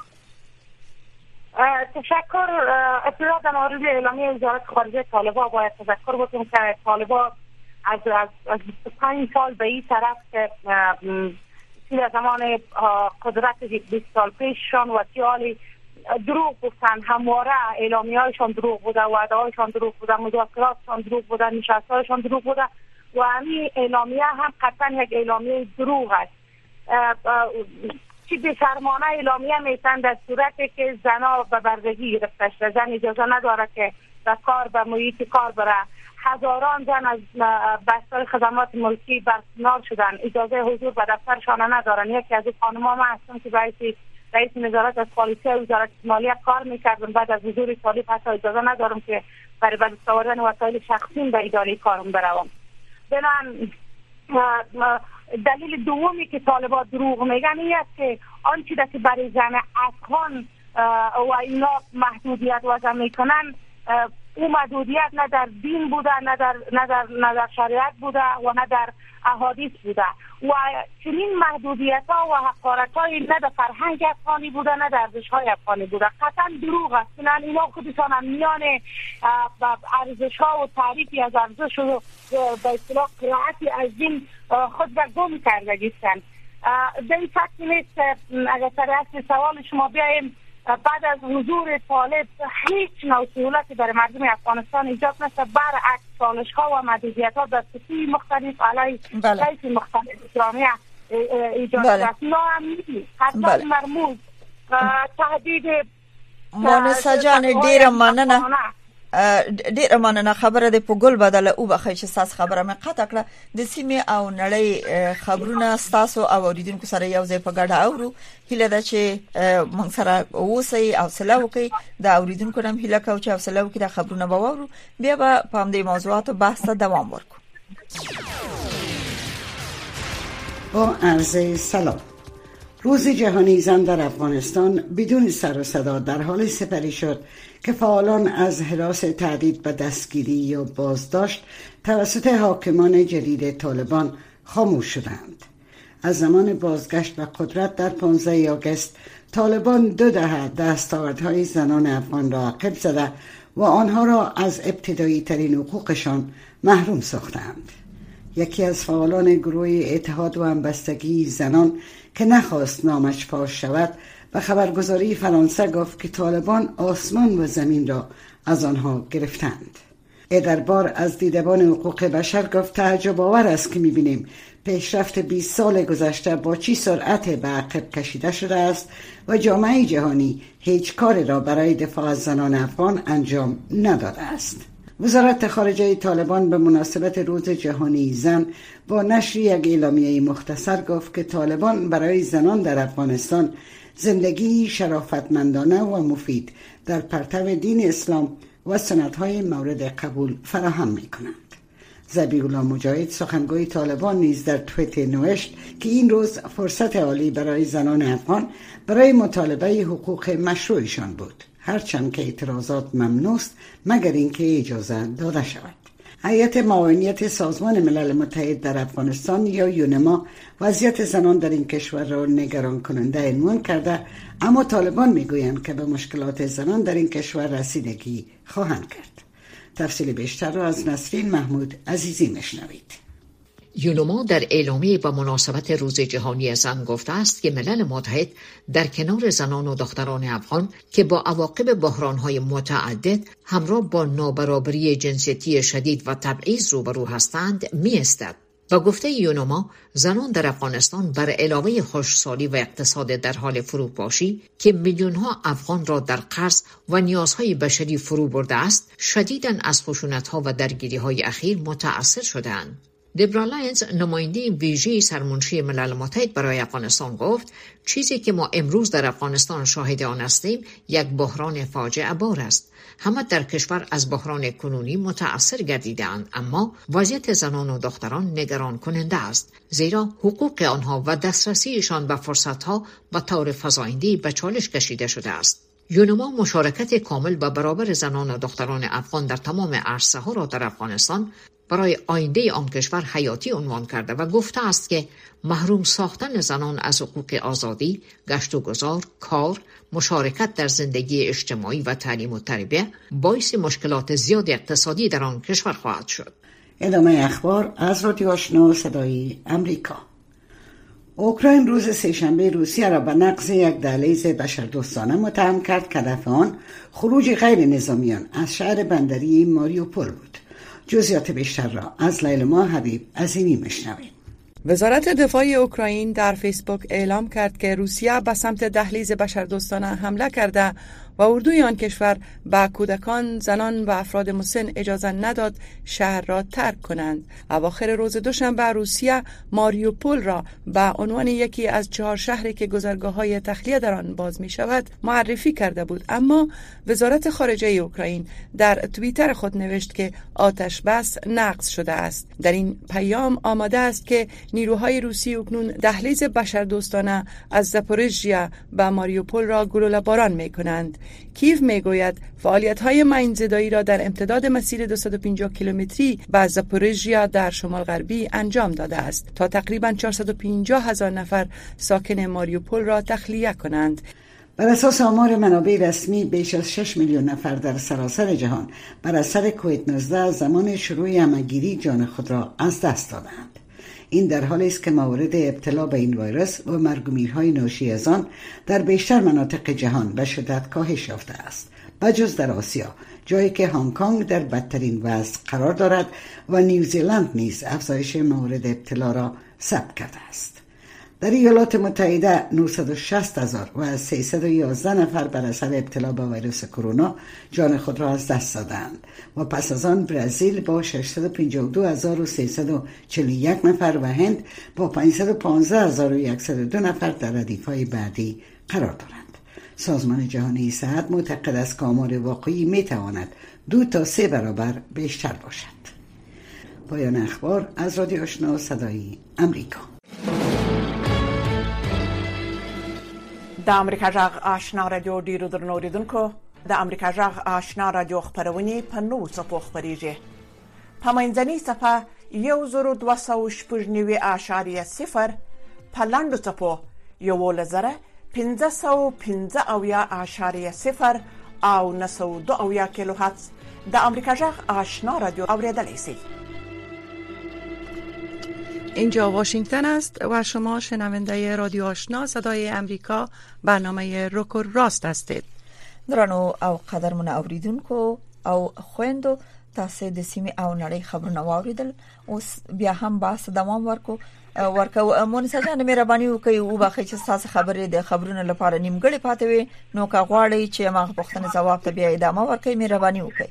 Speaker 7: تشکر. ابتدا در مورد اعلامیه وزارت خارجه طالبان باید تذکر بکنم که طالبان از از بیست و پنج سال به این طرف که در زمان قدرت بیست سال پیششان و سیالی دروغ گفتن، همواره اعلامیه هایشان دروغ بوده، وعده هایشان دروغ بوده، مذاکراتشان دروغ بوده، نشست هایشان دروغ بوده و همین اعلامیه هم قطعا یک اعلامیه دروغ است. چی بی‌شرمانه اعلامیه میتن در صورتی که زنها به بردگی گرفته شده، زن اجازه نداره که به کار به محیط کار بره. هزاران زن از بستر خدمات ملکی برکنار شدن، اجازه حضور به دفترشان ندارن. یکی از خانم‌ها من هستم که رئیس رئیس نظارت از پالیسی وزارت مالیه کار میکردم، بعد از حضور طالب حتی اجازه ندارم که برای به دست آوردن وسایل شخصیم به اداره کارم بروم. بنابراین دلیل دومی که طالبان دروغ میگن این است که آنچه که برای زن افغان و اینا محدودیت وضع میکنن، او محدودیت نه در دین بوده، نه در نه در نه در شریعت بوده و نه در احادیث بوده و چنین محدودیت ها و حقارت های نه در فرهنگ افغانی بوده نه در ارزش های افغانی بوده. قطعا دروغ است. نه اینا خودشان هم میان ارزش ها و تعریفی از ارزش و به اصطلاح قرائتی از دین خود را گم کرده گیستن. به این فکر نیست. اگر سر اصل سوال شما بیاییم، بعد از حضور طالب هیچ نوع سهولتی برای مردم افغانستان ایجاد نشد، برعکس چالش ها و محدودیت ها در سطوح مختلف علیه طیف مختلف جامعه ایجاد شد. ناامنی، حتی مرموز، تهدید.
Speaker 4: مانسه جان ډیره مننه ډیره مننه. خبره د په ګل بدله او بخښه چې تاسو خبره مې قطع کړه. د سیمې او نړۍ خبرونه تاسو او اوریدونکو سره یو ځای په ګډه اورو. هیله ده چې موږ سره اوسئ او حوصله وکړئ. د اوریدونکو هم هیله کوم چې حوصله وکړي، د خبرونه به واورو، بیا به په همدې موضوعاتو بحث ته دوام ورکړو.
Speaker 9: با عرض سلام. روز جهانی زن در افغانستان بدون سر و صدا در حال سپری شد که فعالان از هراس، تهدید و دستگیری یا بازداشت توسط حاکمان جدید طالبان خاموش شدند. از زمان بازگشت و قدرت در پانزده آگوست طالبان دو دهه دستاوردهای زنان افغان را عقب زده و آنها را از ابتدایی ترین حقوقشان محروم ساختند. یکی از فعالان گروه اتحاد و همبستگی زنان که نخواست نامش فاش شود و خبرگزاری فرانسه گفت که طالبان آسمان و زمین را از آنها گرفتند. ادربار از دیدبان حقوق بشر گفت تعجب آور است که می‌بینیم پیشرفت بیست سال گذشته با چی سرعت به عقب کشیده شده است و جامعه جهانی هیچ کاری را برای دفاع از زنان افغان انجام نداده است. وزارت خارجه طالبان به مناسبت روز جهانی زن با نشر یک اعلامیه مختصر گفت که طالبان برای زنان در افغانستان زندگی شرافتمندانه و مفید در پرتو دین اسلام و سنت‌های مورد قبول فراهم می‌کنند. ذبیح الله مجاهد سخنگوی طالبان نیز در توییتر نوشت که این روز فرصت عالی برای زنان افغان برای مطالبه حقوق مشروعشان بود، هرچند که اعتراضات ممنوع است مگر اینکه اجازه داده شود. هیئت معاونیت سازمان ملل متحد در افغانستان یا یونما وضعیت زنان در این کشور را نگران کننده عنوان کرده، اما طالبان میگویند که به مشکلات زنان در این کشور رسیدگی خواهند کرد. تفصیل بیشتر را از نسرین محمود عزیزی میشنوید.
Speaker 10: یونما در اعلامیه به مناسبت روز جهانی زن گفته است که ملل متحد در کنار زنان و دختران افغان که با عواقب بحران‌های متعدد همراه با نابرابری جنسیتی شدید و تبعیض روبرو هستند می‌ایستد. و گفته یونما زنان در افغانستان بر علاوه خشکسالی و اقتصاد در حال فروپاشی که میلیون‌ها افغان را در قرض و نیازهای بشری فرو برده است، شدیداً از خشونت‌ها و درگیری‌های اخیر متأثر شده‌اند. دبرا لاینز، نماینده ویژه سرمنشی ملل متحد برای افغانستان، گفت چیزی که ما امروز در افغانستان شاهد آن هستیم یک بحران فاجعه بار است. همه در کشور از بحران کنونی متأثر گردیده‌اند، اما وضعیت زنان و دختران نگران کننده است، زیرا حقوق آنها و دسترسیشان به فرصت‌ها به طور فزاینده به چالش کشیده شده است. یونما مشارکت کامل و برابر زنان و دختران افغان در تمام عرصه‌ها را در افغانستان برای آینده آن کشور حیاتی عنوان کرده و گفته است که محروم ساختن زنان از حقوق آزادی، گشت و گذار، کار، مشارکت در زندگی اجتماعی و تعلیم و تربیت باعث مشکلات زیاد اقتصادی در آن کشور خواهد شد.
Speaker 9: ادامه اخبار از رادیو آشنا صدای امریکا. اوکراین روز سه‌شنبه روسیه را به نقض یک دهلیز بشردوستانه متهم کرد که هدف آن خروج غیر نظامیان از شهر بندری ماریوپول بود. جزئیات بیشتر را از لیلما حبیب عظیمی میشنویم.
Speaker 5: وزارت دفاع اوکراین در فیسبوک اعلام کرد که روسیه به سمت دهلیز بشردوستانه حمله کرده و اردوی آن کشور به کودکان، زنان و افراد مسن اجازه نداد شهر را ترک کنند. اواخر روز دوشنبه روسیه ماریوپول را به عنوان یکی از چهار شهری که گذرگاه‌های تخلیه در آن باز می شود معرفی کرده بود، اما وزارت خارجه اوکراین در توییتر خود نوشت که آتش بس نقض شده است. در این پیام آمده است که نیروهای روسی اکنون دهلیز بشردوستانه از زاپوریژیا به ماریوپول را گلوله باران می کنند. کیف میگوید فعالیت‌های ماین‌زدایی را در امتداد مسیر دویست و پنجاه کیلومتری به زاپوریژیا در شمال غربی انجام داده است تا تقریباً چهارصد و پنجاه هزار نفر ساکن ماریوپول را تخلیه کنند.
Speaker 9: بر اساس آمار منابع رسمی بیش از شش میلیون نفر در سراسر جهان بر اثر کووید نوزده زمان شروع همه‌گیری جان خود را از دست دادند. این در حالی است که موارد ابتلا به این ویروس و مرگ و میرهای ناشی از آن در بیشتر مناطق جهان به شدت کاهش یافته است، بجز در آسیا، جایی که هنگ کنگ در بدترین وضع قرار دارد و نیوزیلند نیز افزایش موارد ابتلا را ثبت کرده است. در ایالات متحده نهصد و شصت هزار و از سیصد و یازده نفر بر اثر ابتلا به ویروس کرونا جان خود را از دست دادند و پس از آن برزیل با ششصد و پنجاه و دو هزار و سیصد و چهل و یک نفر و هند با پانصد و پانزده هزار و صد و دو نفر در ردیف‌های بعدی قرار دارند. سازمان جهانی صحت معتقد است که آمار واقعی می تواند دو تا سه برابر بیشتر باشد. پایان اخبار از رادیو آشنا صدای امریکا.
Speaker 11: د امریکا جغ آشنا رادیو ډیرو درنو اوریدونکو، د امریکا جغ آشنا رادیو خپرونې په نوو څپو خپریږي. په منځنۍ صفحه یو زرو دوه سوه شپږ نوي اعشاریه صفر، په لنډو څپو یولس زره پنځه سوه پنځه اویا اعشاریه صفر او نه سوه دوه اویا کیلو هرتز د امریکا جغ آشنا رادیو اوریدلی شئ.
Speaker 5: اینجا واشنگتن است و شما شنونده رادیو آشنا صدای امریکا برنامه روک و راست هستید.
Speaker 4: درنو او قدرمن اوریدونکو او خويندو، تاسو د سیمې او نړۍ خبرونه واوریدل. اوس بیا هم بحث دوام ورکو ورکو مونږه جان مهرباني وکړئ او باخې چې تاسو خبرې د خبرونو لپاره نیمګړې پاتې وي نو کا غواړئ چې ما پوښتنه جواب ته بیا ادامه ورکړئ، مهرباني وکړئ.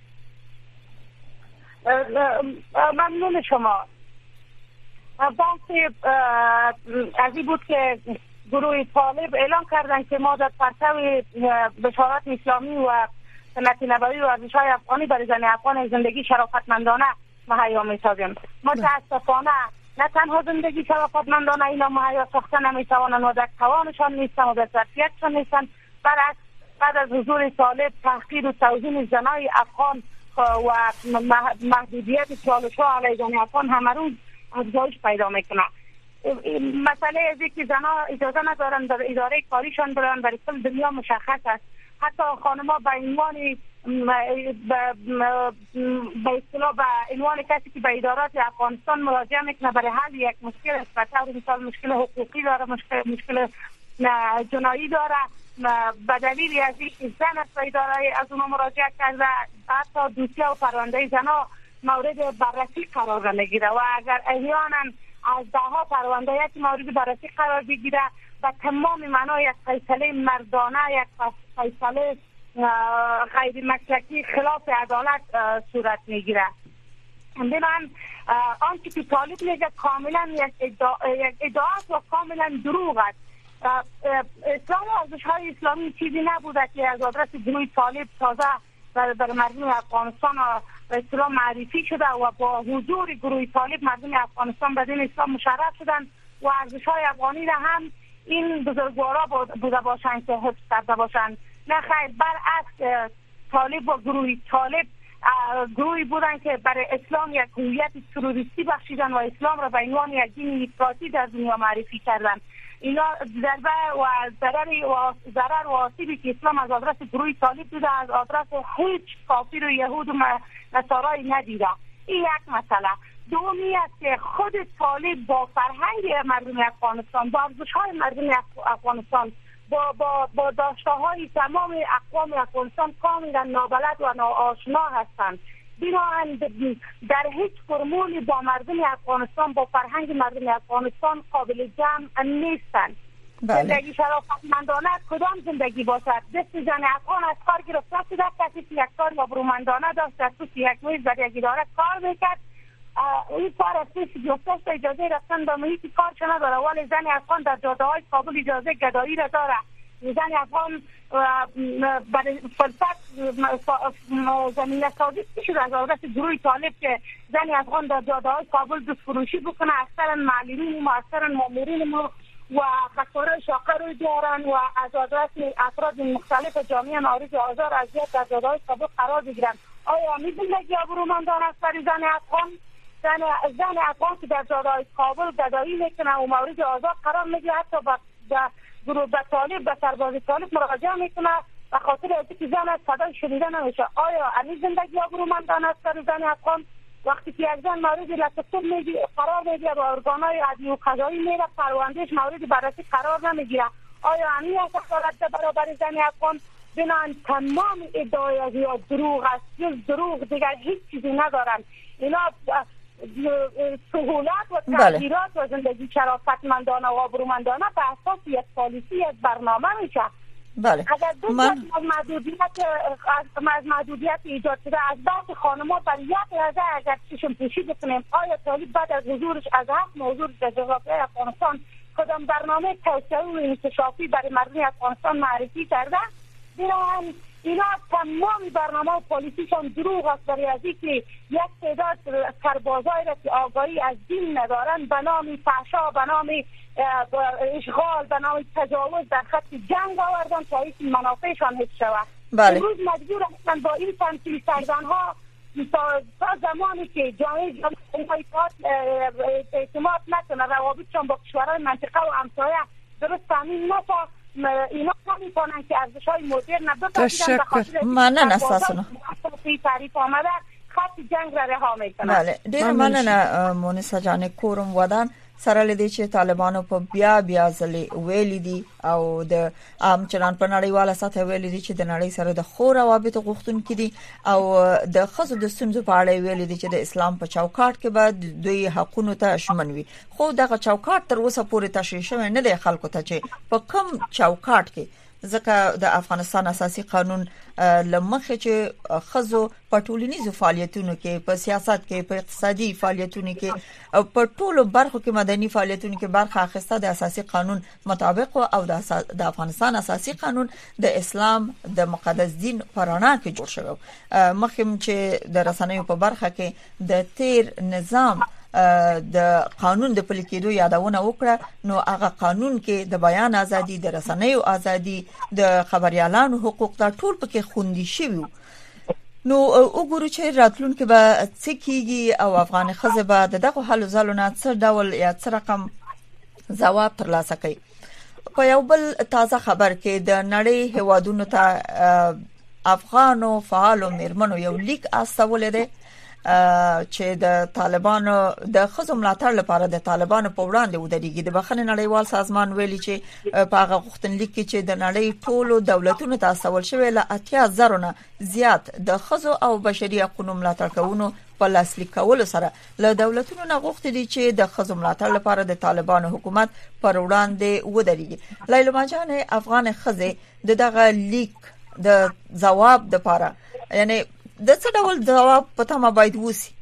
Speaker 7: ممنون شما. بحث از این بود که گروه طالب اعلام کردن که ما در پرتو بشارات اسلامی و سنت نبوی و ارزش‌های افغانی برای زن افغان زندگی شرافتمندانه مهیا می‌سازیم. متاسفانه نه تنها زندگی شرافتمندانه اینا مهیا ساخته نمی‌توانند و در توانشان نیستن و در ظرفیتشان نیستن. برعکس بعد از حضور طالب تحقیر و توهین زنای افغان و محدودیت چالش‌ها علیه زن افغان همه روز افزایش پیدا میکنه. مسئله از اینکه زنها اجازه ندارن در اداره کاریشان برن برای کل دنیا مشخص است. حتی خانم‌ها به عنوان به اصطلاح به عنوان کسی که به ادارات افغانستان مراجعه میکنه برای حل یک مشکل است، مثلا مثال مشکل حقوقی داره، مشکل مشکل جنایی داره، به دلیل از اینکه زن است به اداره از اونها مراجعه کرده، حتی دوسیه و پرونده زنها مورد بررسی قرار میگیره و اگر احیانا از ده ها پرونده یک مورد بررسی قرار بگیره و تمام معنا یک فیصله مردانه، یک فیصله غیر مسلکی خلاف عدالت صورت میگیره. بنابراین آنچه که طالب میگه کاملا یک ادعا یک ادعا و کاملا دروغ است. اسلام و ارزش‌های اسلامی چیزی نبوده که از آدرس گروه طالب تازه برای مردم افغانستان به اصطلاح معرفی شده و با حضور گروه طالب مردم افغانستان به دین اسلام مشرف شدن و ارزش‌های افغانی را هم این بزرگوارا بوده باشند که حفظ کرده باشند. نه خیر، برعکس طالب و گروه طالب گروهی بودن که برای اسلام یک هویت تروریستی بخشیدن و اسلام را به عنوان یک دین افراطی در دنیا معرفی کردن. اینا ضربه و ضرر و ضرر و آسیبی که اسلام از آدرس گروه طالب دیده از آدرس هیچ کافر و یهود و نصارای ندیده. این یک مسئله. دومی است که خود طالب با فرهنگ مردم افغانستان، با ارزش‌های مردم افغانستان، با با با داشته‌های تمام اقوام افغانستان کاملا نابلد و ناآشنا هستند. بنابراین در هیچ فرمولی با مردم افغانستان، با فرهنگ مردم افغانستان قابل جمع نیستند. زندگی شرافتمندانه کدام زندگی باشد؟ دست زن افغان از کار گرفته شده، کسی که یک کار آبرومندانه داشت در توی یک میز در یک اداره کار میکرد، این کار از توی گرفته‌اش اجازه رفتن به محیط کارش نداره، ولی زن افغان در جاده‌های کابل اجازه گدایی را داره. زن افغان برای فلسفت زمینه سازی شده از آدرس گروه طالب که زن افغان در جاده‌های کابل دست فروشی بکنه، اکثرا معلمین و اکثرا مامورین و خساره شاقه روی بیارن و از آدرس افراد مختلف جامعه مورد آزار اذیت در جاده‌های کابل قرار بگیرن. آیا می زندگی آبرومندانه است برای زن افغان؟ زن زن افغان که در جاده‌های کابل گدایی میکنه و مورد آزار قرار میگیره، حتی به گروه به طالب به سرباز طالب مراجعه میکنه و خاطر اینکه زن از صدای شنیده نمیشه. آیا این زندگی آبرومندانه است برای زن افغان؟ وقتی که یک زن مورد لطفت میگی قرار میگیره با ارگانهای عدلی و قضایی میره پروندهش مورد بررسی قرار نمیگیره. آیا همین است که برابر زن افغان بنان تمام ادعای از یا دروغ است یا دروغ دیگر هیچ چیزی ندارن. اینا سهولت و تغییرات و زندگی شرافتمندانه و آبرومندانه به اساس یک پالیسی یک برنامه میشه.
Speaker 4: بله.
Speaker 7: اگر دو من... از محدودیت از محدودیت ایجاد شده از بحث خانم‌ها برای یک لحظه اگر چشم پوشی بکنیم آیا طالب بعد از حضورش از حق حضورش در جغرافیای افغانستان کدام برنامه توسعه و انکشافی برای مردم افغانستان معرفی کرده؟ بیرون اینا تمام برنامه و پالیسیشان دروغ است برای از اینکه یک تعداد سربازایی را که آگاهی از دین ندارند به نام فحشا، به نام اشغال، به نام تجاوز در خط جنگ آوردن تا اینکه منافعشان حفظ شود.
Speaker 4: بله.
Speaker 7: امروز مجبور هستند با این تمثیل کردنها تا, تا زمانی که جامعه جمعی اعتماد نکنه روابطشان با کشورهای منطقه و همسایه درست تامین نشه، اینا نمی‌تونن که ارزش‌های مدرن بپذیرن به خاطر
Speaker 4: ممنون اساساً
Speaker 7: تعریف آمده خط جنگ را رها میکنن.
Speaker 4: بله ډیر مننه مونسه جان کورم ودان سره لدی چې طالبانو په بیا بیا ځلې ویلي دي او د عام چلان په نړیواله سطح ویلي دي چې د نړۍ سره د خور روابط غوښتونکي دي او د خزو د ستونزو په اړه ویلي دي چې د اسلام په چوکاټ کې به دوی حقونو ته شمن وي، خو دغه چوکاټ تر اوسه پورې تشریح شوی نه دی خلکو ته چې په کوم چوکاټ کې ځکه د افغانستان اساسي قانون لمخه چې خزو په ټولنیزو فعالیتونو کې په سیاست کې په اقتصادي فعالیتونو کې او په ټولو برخو کې مدني فعالیتونو کې برخه اخیسته د اساسي قانون مطابق او د افغانستان اساسي قانون د اسلام د مقدس دین پرانا کې جوړ شوی. مخکې چې د رسنیو په برخه کې د تیر نظام د قانون د پلي کېدو یادونه وکړه، نو هغه قانون کې د بیان ازادي، د رسنیو ازادي، د خبريالانو حقوق دا ټول پکې خوندي شوی. نو وګورو چې راتلونکي به څه کیږي او افغان خزه به دغه حل زلونه څه ډول یا څه رقم جواب ترلاسه کوي. په یو بل تازه خبر کې د نړۍ هوادونو ته افغانو فعالو میرمنو یو لیک استول دي چې د طالبانو د خزو ملاتړ لپاره د طالبانو په وړاندې ودرېږي. د بخښنې نړیوال سازمان ویلي چې په هغه غوښتنلیک کې چې د نړۍ ټولو دولتونو ته استول شوی له اتیا زره نه زیات د خزو او بشري حقوقو ملاتړ کوونکو په لاسلیک کولو سره له دولتونو نه غوښتي دي چې د خزو ملاتړ لپاره د طالبانو حکومت پر وړاندې ودرېږي. لیلا جان افغان خزه د دغه لیک د جواب د لپاره یعنی د څه ډول جواب پته ما باید وسی؟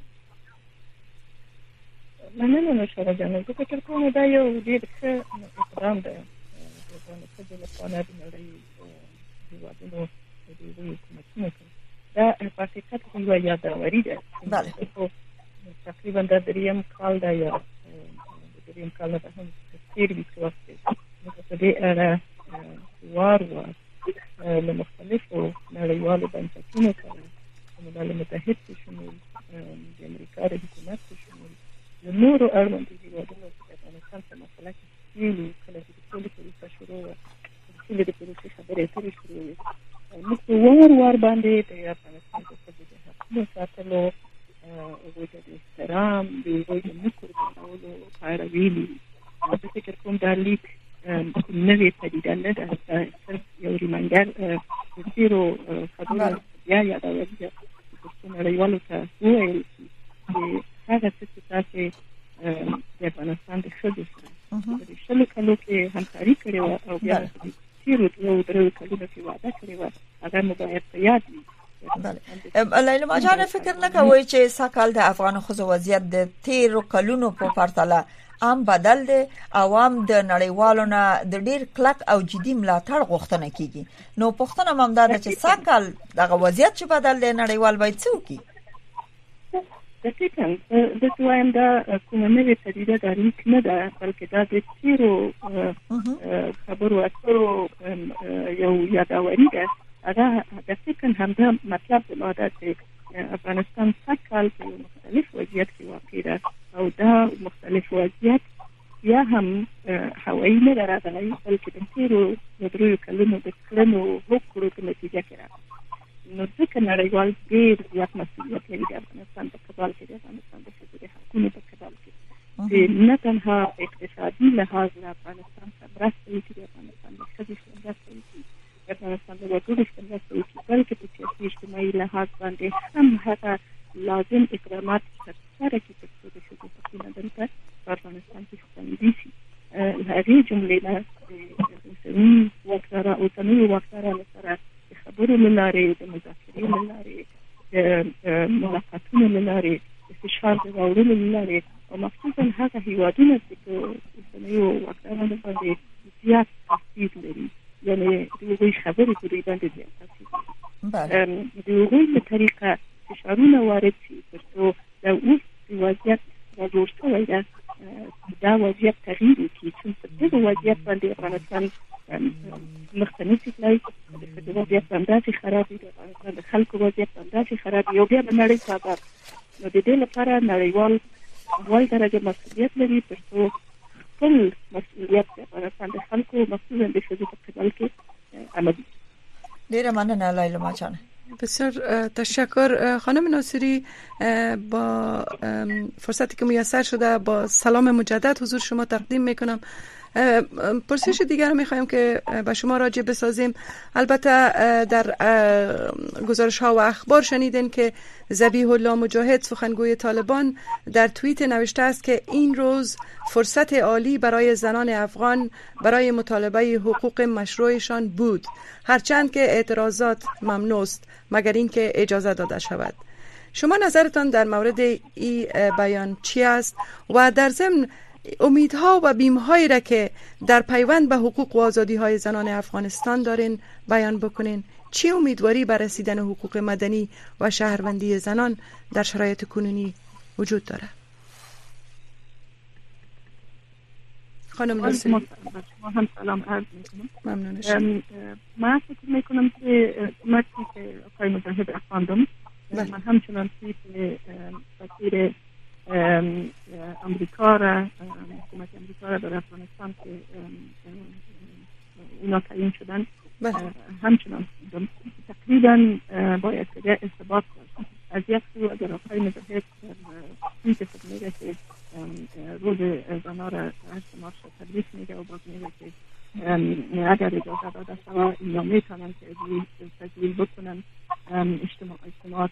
Speaker 6: مننه نشره جانم زه فکر کوم دا یو ډېر ښه اقدام دی د ښځو لپاره د نړۍ هېوادونو د دوی حکومتونو دا په حقیقت کې یوه یاداوري ده.
Speaker 4: بله
Speaker 6: تقریبا د دریم کال ده یا د دریم کال نه هم تېر وي څه وخت موږ په دې اړه وار وار له مختلفو نړیوالو بنسټونو سره ملل متحد په شمول د امریکا د حکومت په شمول د نورو اړوندو هېوادونو د افغانستان په مسله کې ویلي کله چې د سولې پروسه شروع وه د سولې د پروسې خبرې اترې شروع وې موږ په وار وار باندې د افغانستان د ښځو د حقونو ساتلو هغوی ته د احترام د هغوی د نه قربانولو په اړه ویلي. زه فکر کوم دا لیک نوې پدیده نه ده، صرف یو ریمایندر د تېرو خبرو بیا یادول ده چې نړیوالو ته وویل شي چې هغه څه چې تاسې د افغانستان د ښځو سره د شلو کلو کې همکاري کړې وه او بیا د تېرو دوو دریو کلونو کې وعده کړې وه هغه مو باید په یاد وي.
Speaker 4: لیلا جان فکر نه کوئ چې سږکال د افغان ښځو وضعیت د تېرو کلونو په پرتله عام بدل دی؟ عوام د نړیوالو نه د ډیر کلک او جدي ملاتړ غوښتنه کوي. نو پښتنه ممدا ده چې سږکال دغه وضعیت چې بدل دی نړیوال باید څه وکړي؟
Speaker 6: دقیقاً زه وایم دا کومه نوې پدیده دا لیک نه ده بلکې دا د تېرو خبرو اترو یو یاداوري ده. هغه دقیقاً همدا مطلب زما ده چې افغانستان سږکال په یو مختلف وضعیت کې واقع ده او دا مختلف وضعیت یا هم هوایي نه ده راغلی بلکې د تېرو دریو کلونو د کړنو هوکړو په نتیجه کې راغلی. نو ځکه نړیوال ډېر زیات مسؤلیت لري د افغانستان په قبال کې د افغانستان د ښځو حقونو په قبال کې چې نه تنها اقتصادي لحاظ له افغانستان سره مرسته وکړي د افغانستان د ښځو سره مرسته وکړي د افغانستان د وګړو سره مرسته وکړي بلکې په سیاسي اجتماعي لحاظ باندې هم هغه لازم اقدامات ترسره کړي ترڅو د ښځو حقونه دلته په افغانستان کې خوندي شي. هغې جملې نه اوسني واکداران اوسنیو واکدارانو سره د خبرو له لارې د مذاکرې له لارې د ملاقاتونو له لارې د فشار د راوړلو له لارې او مخصوصا هغه هیوادونه چې په اوسنیو واکدارانو باندې زیات تاثیر لري یعنې د هغوی خبرې په دوی باندې زیات تاثیر لري د هغوی په طریقه فشارونه وارد شي تر څو دا اوس وضعیت را جوړ شوی ده دا وضعیت تغییر وکړي چې په دغه وضعیت باندې افغانستان مخته نشي تللی د وضعیت همداسې خراب وي د افغانستان د خلکو وضعیت همداسې خراب وي او بیا د نړۍ په آباد نو د دې لپاره نړیوال اول درجه مسؤلیت لري تر څو خپل مسؤلیت د افغانستان د خلکو مخصوصا د ښځو په قبال کې عملي.
Speaker 4: ډیره مننه لیلا جان.
Speaker 5: بسیار تشکر خانم ناصری. با فرصتی که میسر شده با سلام مجدد حضور شما تقدیم میکنم. پرسش دیگر رو میخوایم که به شما راجع بسازیم. البته در گزارش ها و اخبار شنیدین که ذبیح الله مجاهد سخنگوی طالبان در توییت نوشته است که این روز فرصت عالی برای زنان افغان برای مطالبه حقوق مشروعشان بود، هرچند که اعتراضات ممنوع است مگر اینکه اجازه داده شود. شما نظرتان در مورد این بیان چی است و در ضمن امیدها و بیمهایی را که در پیوند به حقوق و آزادی‌های زنان افغانستان دارین بیان بکنین؟ چی امیدواری بر رسیدن حقوق مدنی و شهروندی زنان در شرایط کنونی وجود داره؟ خانم ناصری.
Speaker 6: ما هم سلام عرض میکنم.
Speaker 5: ممنون شما.
Speaker 6: من فکر میکنم که مرسی که آقای مجاهد افغاندم من همچنان توی سفیر امریکا را حکومت امریکا را در افغانستان که اونا تعیین شدن همچنان تقریبا باید که ارتباط از یک سو اگر آقای مجاهد توییت خود میگه که روز زنها را هشت مارس تبریک میگه و باز میگه که اگر اجازه داده شود اینا میتونن که تجلیل بکنن اجتماع اجتماعات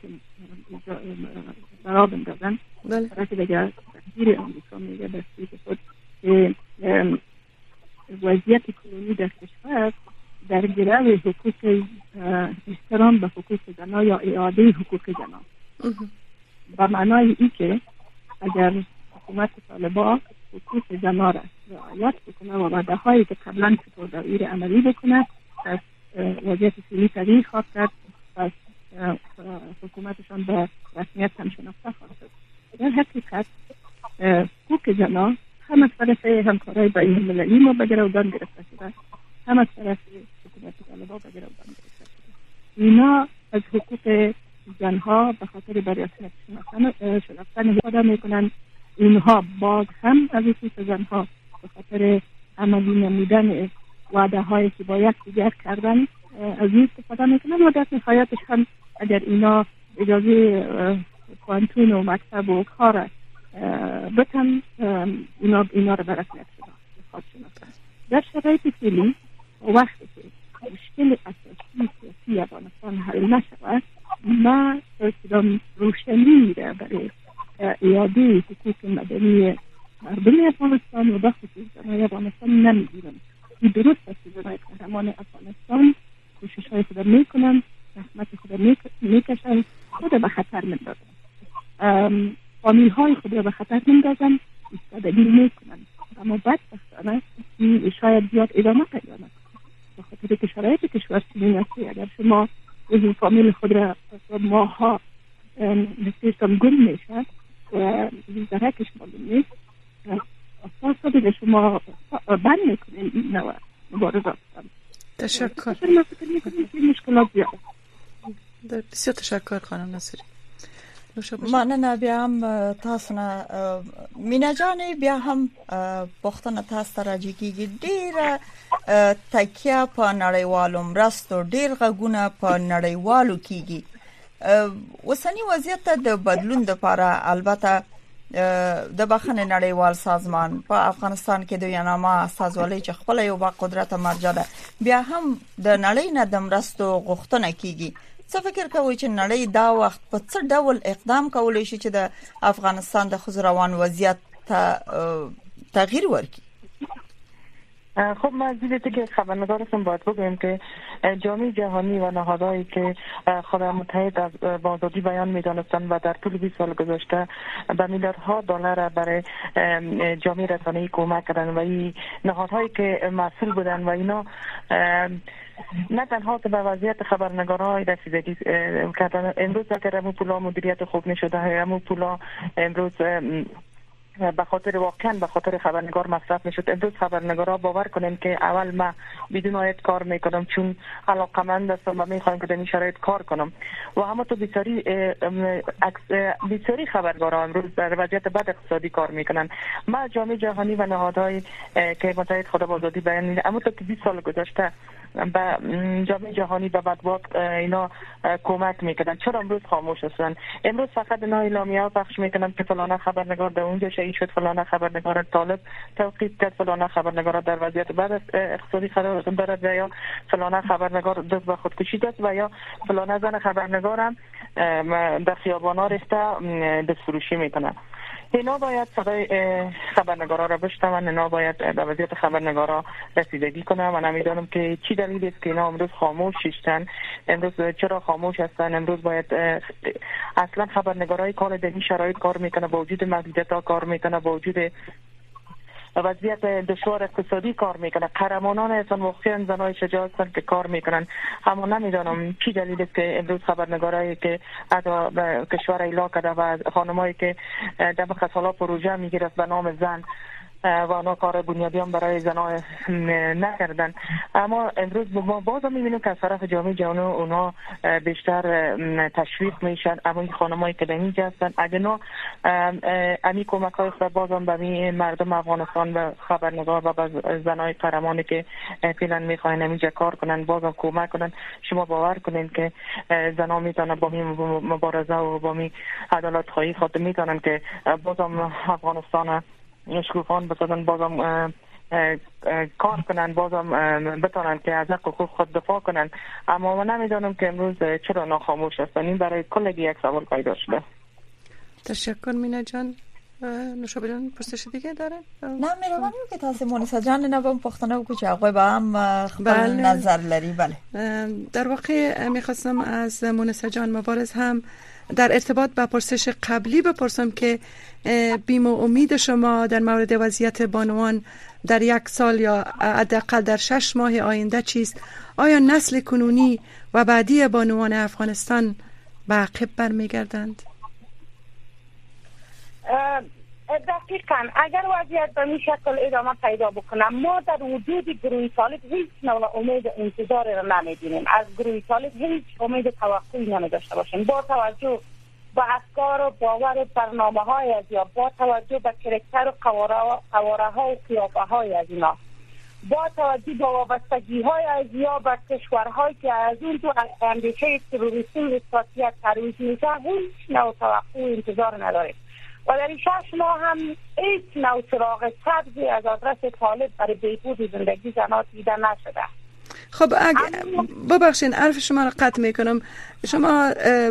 Speaker 6: برا بندازن. برای که دیگر تقدیر امریکا میگه به توییت خود که وضعیت کنونی در کشور در گرو حقوق احترام به حقوق زنها یا اعاده حقوق زنها به معنای ای که اگر حکومت طالبان حقوق زنها را رعایت بکنه و وعده هایی که قبلا سپرده او را عملی بکنه پس وضعیت فعلی تغییر خواهد کرد، پس حکومتشان به رسمیت هم شناخته خواهد شد. در حقیقت حقوق زنها هم از طرف همکارای بین المللی ما به گروگان گرفته شده، هم از طرف حکومت طالبان به گروگان گرفته شده. اینا از حقوق زنها به خاطر به رسمیت شناختن استفاده میکنن. اینها باز هم از حقوق زنها به خاطر عملی نمودن وعده هایی که باید دیگر کردن از این استفاده میکنن و در نهایتش هم اگر اینا اجازه کانتون و مکتب و کار بتن اینا اینا رو به رسمیت شناختن. در شرایط فعلی وقتی که مشکل اساسی سیاسی افغانستان حل نشود ما اصلا روشنی را برای اعاده حقوق مدنی مردم افغانستان و بخصوص زنای افغانستان نمی‌بینم. این درست است که زنای قهرمان افغانستان کوشش های خود میکنن، زحمت خود میکشن، خود به خطر میندازن، فامیل های خود را به خطر میندازن، استادگی میکنن، اما بدبختانه این شاید زیاد ادامه پیدا نکنه به خاطر که شرایط کشور چنین است. اگر شما این فامیل خود را ماها نسیستم گل میشه و زرکش معلوم نیست، اساسا دیگه شما بند میکنین این نوع مبارزات.
Speaker 5: تشکر.
Speaker 6: مشکلات زیاد.
Speaker 5: بسیار تشکر خانم ناصری.
Speaker 4: مننه. بیا هم تاسو نه مینا جان بیا هم پښتنه تاسو ته راځي کیږي ډیره تکیه په نړیوالو مرستو ډیر غږونه په نړیوالو کیږي. اوسنی وضعیت ته د بدلون لپاره البته د بخښنې نړیوال سازمان په افغانستان کې د ویاناما استازولۍ چې خپل یو با قدرت مرجع ده بیا هم د نړۍ نه د مرستو غوښتنه کیږي. څه فکر کوئ چې نړۍ دا وخت په څه ډول اقدام کولی شي چې د افغانستان د خزروان وضعیت ته تغییر ورکړي؟
Speaker 8: خب ما از دیده که خبرنگار هستم باید بگویم که جامعه جهانی و نهادهایی که خود متحد از آزادی بیان می‌دانستند و در طول بیست سال گذشته به میلیاردها دلار برای جامعه رسانه‌ای کمک کردند و این نهادهایی که مسئول بودند و اینا نه تنها که به وضعیت خبرنگارای رسیدگی کردن، امروز اگر همون پولا مدیریت خوب نشده، همون پولا امروز به خاطر واقعا به خاطر خبرنگار مصرف میشد. امروز خبرنگارا باور کنین که اول ما بدون آید کار میکنم چون علاقمند هستم و میخوایم که در این شرایط کار کنم و همه تو بسیاری بسیاری خبرنگارا امروز در وضعیت بد اقتصادی کار میکنن. ما جامعه جهانی و نهادهای که متحد خود آزادی بیان میده اما تا که بیست سال گذشته به جامعه جهانی به بدبخت اینا کمک میکنن، چرا امروز خاموش هستن؟ امروز فقط اینا اعلامیه پخش میکنن که فلان خبرنگار در اونجا شهید شد، فلان خبرنگار طالب توقیف کرد، فلان خبرنگار در وضعیت بد اقتصادی قرار دارد و یا فلان خبرنگار دست به خودکشی دست و یا فلان زن خبرنگار هم در خیابانا ریخته دست فروشی میکنن. اینا باید صدای خبرنگارا را بشنون، اینا باید به وضعیت خبرنگارا رسیدگی کنن. من نمیدونم که چی دلیل است که اینا امروز خاموش شدن، امروز چرا خاموش هستن. امروز باید اصلا خبرنگارای کار در این شرایط کار میکنه، با وجود محدودیت‌ها کار میکنه، با وجود وضعیت دشوار اقتصادی کار میکنه. قهرمانان هستن، واقعا زنای شجاع هستن که کار میکنن. اما نمیدونم چی دلیل است که امروز خبرنگارایی که از کشور ایلا کرده و خانمایی که در سالا پروژه میگیرد به نام زن و اونا کار بنیادی هم برای زنان نکردن، اما امروز ما باز هم میبینیم که از طرف جامعه جهانی اونا بیشتر تشویق میشن. اما این خانمایی که در اینجا هستن اگه نه امی کمک های خود باز هم به مردم افغانستان و خبرنگار و به زنای قهرمانی که فعلا میخواین اینجا کار کنن باز هم کمک کنن. شما باور کنین که زنان میتونن با می مبارزه و با می عدالت خواهی خود میتونن که باز هم افغانستان شکوفان بسازن، بازم اه اه اه کار کنن، بازم بتونن که از حقوق خود دفاع کنن. اما من نمیدونم که امروز چرا ناخاموش هستن. این برای کلگی یک سوال پیدا شده.
Speaker 5: تشکر مینا جان. نوشابه جان پرسش دیگه داره؟
Speaker 4: نه میروانیم که تاسه مونسا جان نبام پختنه بکو چه آقای با هم خبر بله. نظر لری. بله
Speaker 5: در واقع میخواستم از مونسا جان مبارز هم در ارتباط با پرسش قبلی بپرسم که بیم و امید شما در مورد وضعیت بانوان در یک سال یا حداقل در شش ماه آینده چیست؟ آیا نسل کنونی و بعدی بانوان افغانستان به عقب برمیگردند؟
Speaker 7: دقیقاً اگر وضعیت به این شکل ادامه پیدا بکنه ما در وجود گروه طالب هیچ نوع امید انتظار را نمی‌بینیم. از گروه طالب هیچ امید توقعی نمی‌داشته باشیم با توجه به افکار و باور و برنامه‌های از یا با توجه به کرکتر و قواره‌ها و قیافه‌های از اینا، با توجه به وابستگی‌های از یا به کشورهایی که از اون تو اندیشه تروریسم و استراتژی تروریسم میشه هیچ نوع توقع و انتظار نداریم و در این شش ماه هم هیچ نوع چراغ سبزی از آدرس طالب برای بهبود زندگی زنان دیده نشده.
Speaker 5: خب اگه ببخشین حرف شما را قطع میکنم. شما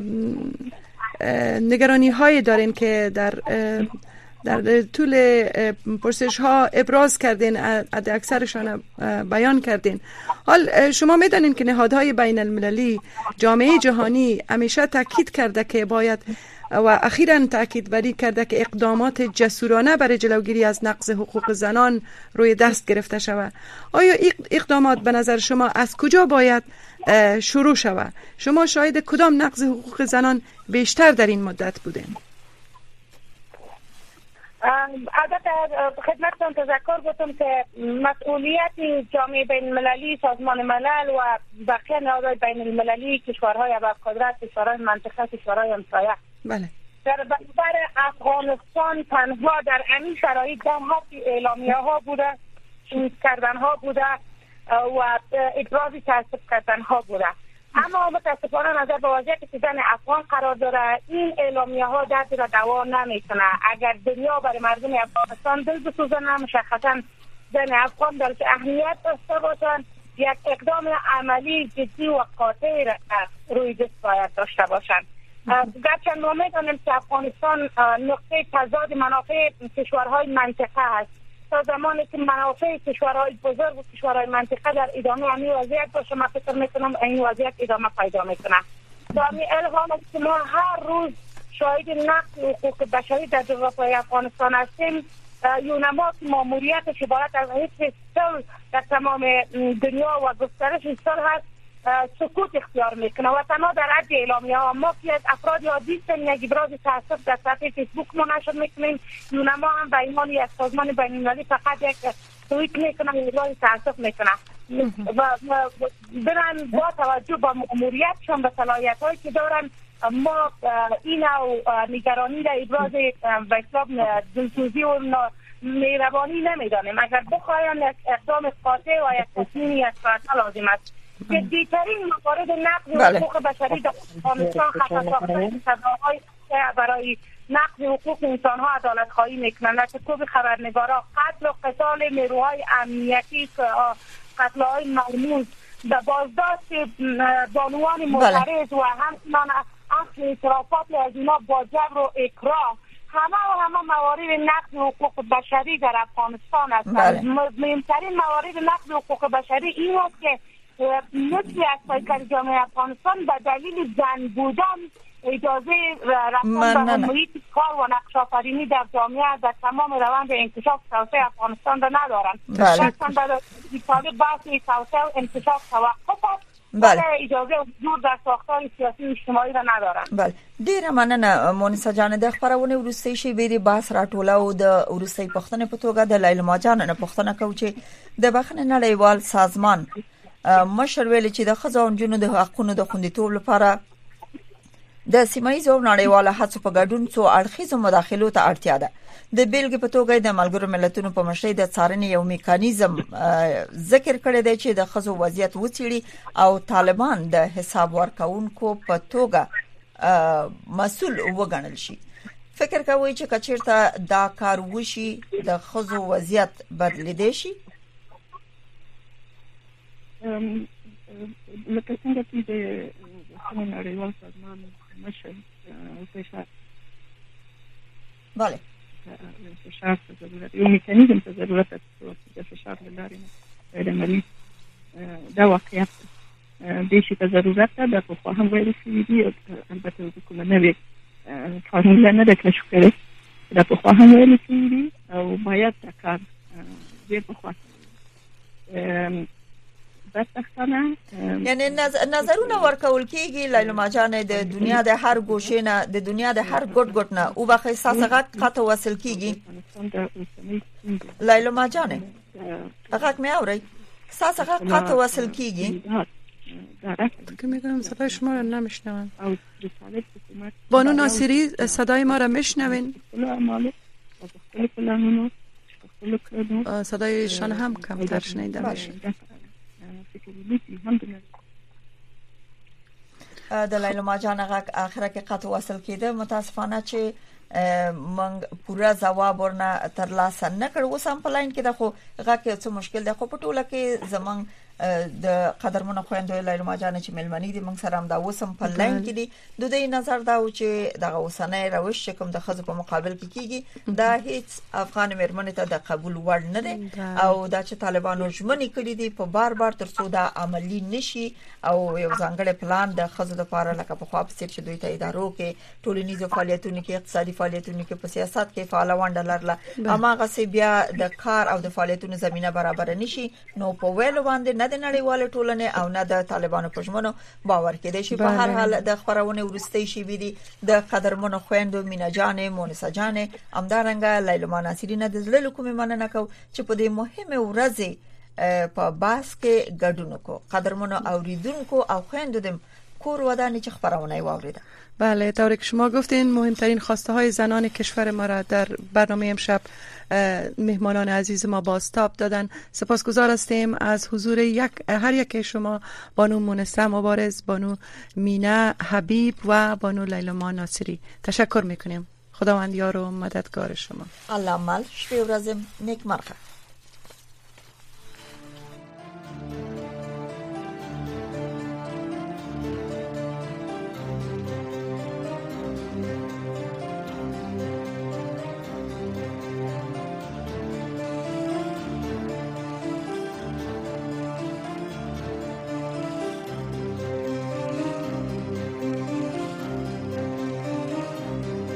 Speaker 5: نگرانی هایی دارین که در در طول پرسش ها ابراز کردین، اکثرشان بیان کردین. حال شما میدانین که نهادهای بین المللی، جامعه جهانی همیشه تاکید کرده که باید و اخیراً تاکید بری کرده که اقدامات جسورانه برای جلوگیری از نقض حقوق زنان روی دست گرفته شود. آیا اقدامات به نظر شما از کجا باید شروع شود؟ شما شاهد کدام نقض حقوق زنان بیشتر در این مدت بودین؟
Speaker 7: البته خدمتتون تذکر بودم که مسئولیت جامعه بین المللی، سازمان ملل و بقیه نهادهای بین المللی، کشورهای ابرقدرت، کشورهای منطقه، کشورهای همسایه
Speaker 5: بله
Speaker 7: در برابر افغانستان تنها در همین شرایط دم ها اعلامیه ها بوده، چیز کردن ها بوده و ابراز تعصب کردن ها بوده. اما متاسفانه نظر به وضعیتی که زن افغان قرار داره این اعلامیه ها درد را دوا نمیکنه. اگر دنیا برای مردم افغانستان دل بسوزن مشخصا زن افغان در که اهمیت داشته باشن یک اقدام عملی جدی و قاطع را روی دست باید داشته باشن. گرچه ما میدانیم که افغانستان نقطه تضاد منافع کشورهای منطقه است. تا زمانی که منافع کشورهای بزرگ و کشورهای منطقه در ادامه همین وضعیت باشه من فکر میکنم این وضعیت ادامه پیدا میکنه. در این الهام که ما هر روز شاهد نقض حقوق بشری در جغرافیای افغانستان هستیم، یونما که ماموریتش عبارت از حفظ صلح در تمام دنیا و گسترش صلح هست سکوت اختیار میکنه و تنها در حد اعلامیه ها. ما که از افراد عادی هستیم یک ابراز تعصب در صفحه فیسبوک ما نشر میکنیم، یونما هم به عنوان یک سازمان بین‌المللی فقط یک توییت میکنه و ابراز تعصب میکنه و برن با توجه به ماموریتشون به صلاحیت‌هایی که دارن ما این او نگرانی را ابراز به حساب دلسوزی و مهربانی نمیدانیم. اگر بخواهیم یک اقدام قاطع و یک تصمیمی از فرصت لازم است. جدیترین موارد نقض حقوق بشری در افغانستان خطرناک‌ترین صداهای برای نقض حقوق انسان ها عدالت خواهی میکنند. در کتب خبرنگارا قتل و قتال نیروهای امنیتی، قتل های مرموز، بازداشت بانوان معترض و همچنان اصل اعترافات از اینا با جبر و اکراه، همه و همه موارد نقض حقوق بشری در افغانستان هستند. مهمترین موارد نقض حقوق بشری این است که نصفی از پیکر جامعه افغانستان به دلیل زن بودن اجازه رفتن به محیط کار و نقش آفرینی در جامعه در تمام روند انکشاف توسعه افغانستان را ندارند. شخصا در ایتالی بحث توسعه و انکشاف توقف است. بله. اجازه حضور در ساختار سیاسی و اجتماعی را ندارند.
Speaker 4: بله. ډیره مننه مونسه جان. د خبرونه ورستۍ شی بیري باس راټوله او د ورستۍ پښتنې په توګه د لایلما جان نه پښتنه کو چې د بخښنې نړیوال سازمان مشر ویل چې د خزاون جنو د حقونو د خوندیتوب لپاره د سیمایي او نړیواله هڅو په ګډون څو اړخیزو مداخلو ته اړتیا ده. د بیلګې په توګه د ملګرو ملتونو په مشرۍ د څارنې یو میکانیزم ذکر کړی دی چې د خزو وضعیت وڅېړي او طالبان د حساب ورکونکو په توګه مسؤل وګڼل شي. فکر کوي چې کچیرته دا کار وشي د خزو وضعیت بدلیدي شي؟
Speaker 6: لکه څنګه چې د نړیوال سازمان مشر فشار
Speaker 4: بله
Speaker 6: فشار ته ضرورت یو میکانیزم ته ضرورت د فشار لري د ملي دا واقعیت د شي ته ضرورت ده. د خو هم ویل شي دي البته کومه نوې قانون نه د کشف کړي د خو هم ویل شي دي او باید دا کار دې په خاطر
Speaker 4: یعنی نظرونه ورکول کیږي لایلما جان د دنیا د هر ګوشې نه د دنیا د هر ګډ ګډ نه او به احساسات قطع وصل کیږي. لایلما جان هغه مې اوري احساسات قطع وصل کیږي.
Speaker 5: فکر می‌کنم صدای شما رو نمیشنون. بانو ناصری صدای ما رو میشنوین؟ صدایشان هم کمتر شنیده میشه.
Speaker 4: د لایلما جان هغه اخره کې قطع وصل کېده. متاسفانه چې منګ پورا جواب ورنه ترلاسه نه کړ. اوس هم په لاین کې د خو هغه کې څه مشکل ده خو په ټوله کې زمنګ د قدرمنه خويندو لایلما جان چې ملمنې دي موږ سره هم دا اوس هم په لاین کې دي. د دې نظر دا و چې دغه اوسنۍ روش کوم د خزو په مقابل کې کیږي دا هیڅ افغان مرمنې ته د قبول وړ نه دي او دا چې طالبانو ژمنې کړې دي په بار بار ترڅو دا عملی نشي او یو ځانګړی پلان د خزو لپاره لکه په خو په چې دوی ته ادارو کې ټولنیزو فعالیتونو کې اقتصادي فعالیتونو کې په سیاست کې فعال ونډه لرله اما غسي بیا د کار او د فعالیتونو زمينه برابر نشي نو په ویلو باندې نه د نړیوال ټولنې او نه د طالبانو په ژمنو باور کېدای شي. په هر حال د خبرونه ورستۍ شي ویدي د قدرمنو خويندو مینا جان مونسه جان امدارنګ لایلما ناصری نه د زړه کومې مننه کو چې په دې مهمه ورځ په باس کې ګډون کو. قدرمنو اوریدونکو او خويندو د کور ودانی چې خبرونه واوریده.
Speaker 5: بله، طوری که شما گفتین مهمترین خواسته های زنان کشور ما را در برنامه امشب مهمانان عزیز ما بازتاب دادن. سپاسگزار هستیم از حضور یک هر یک شما، بانو مونسه مبارز، بانو مینا حبیب و بانو لیلا ناصری. تشکر میکنیم. خداوند یار و مددگار شما.
Speaker 4: الله مل شب و روز نیک مرخه.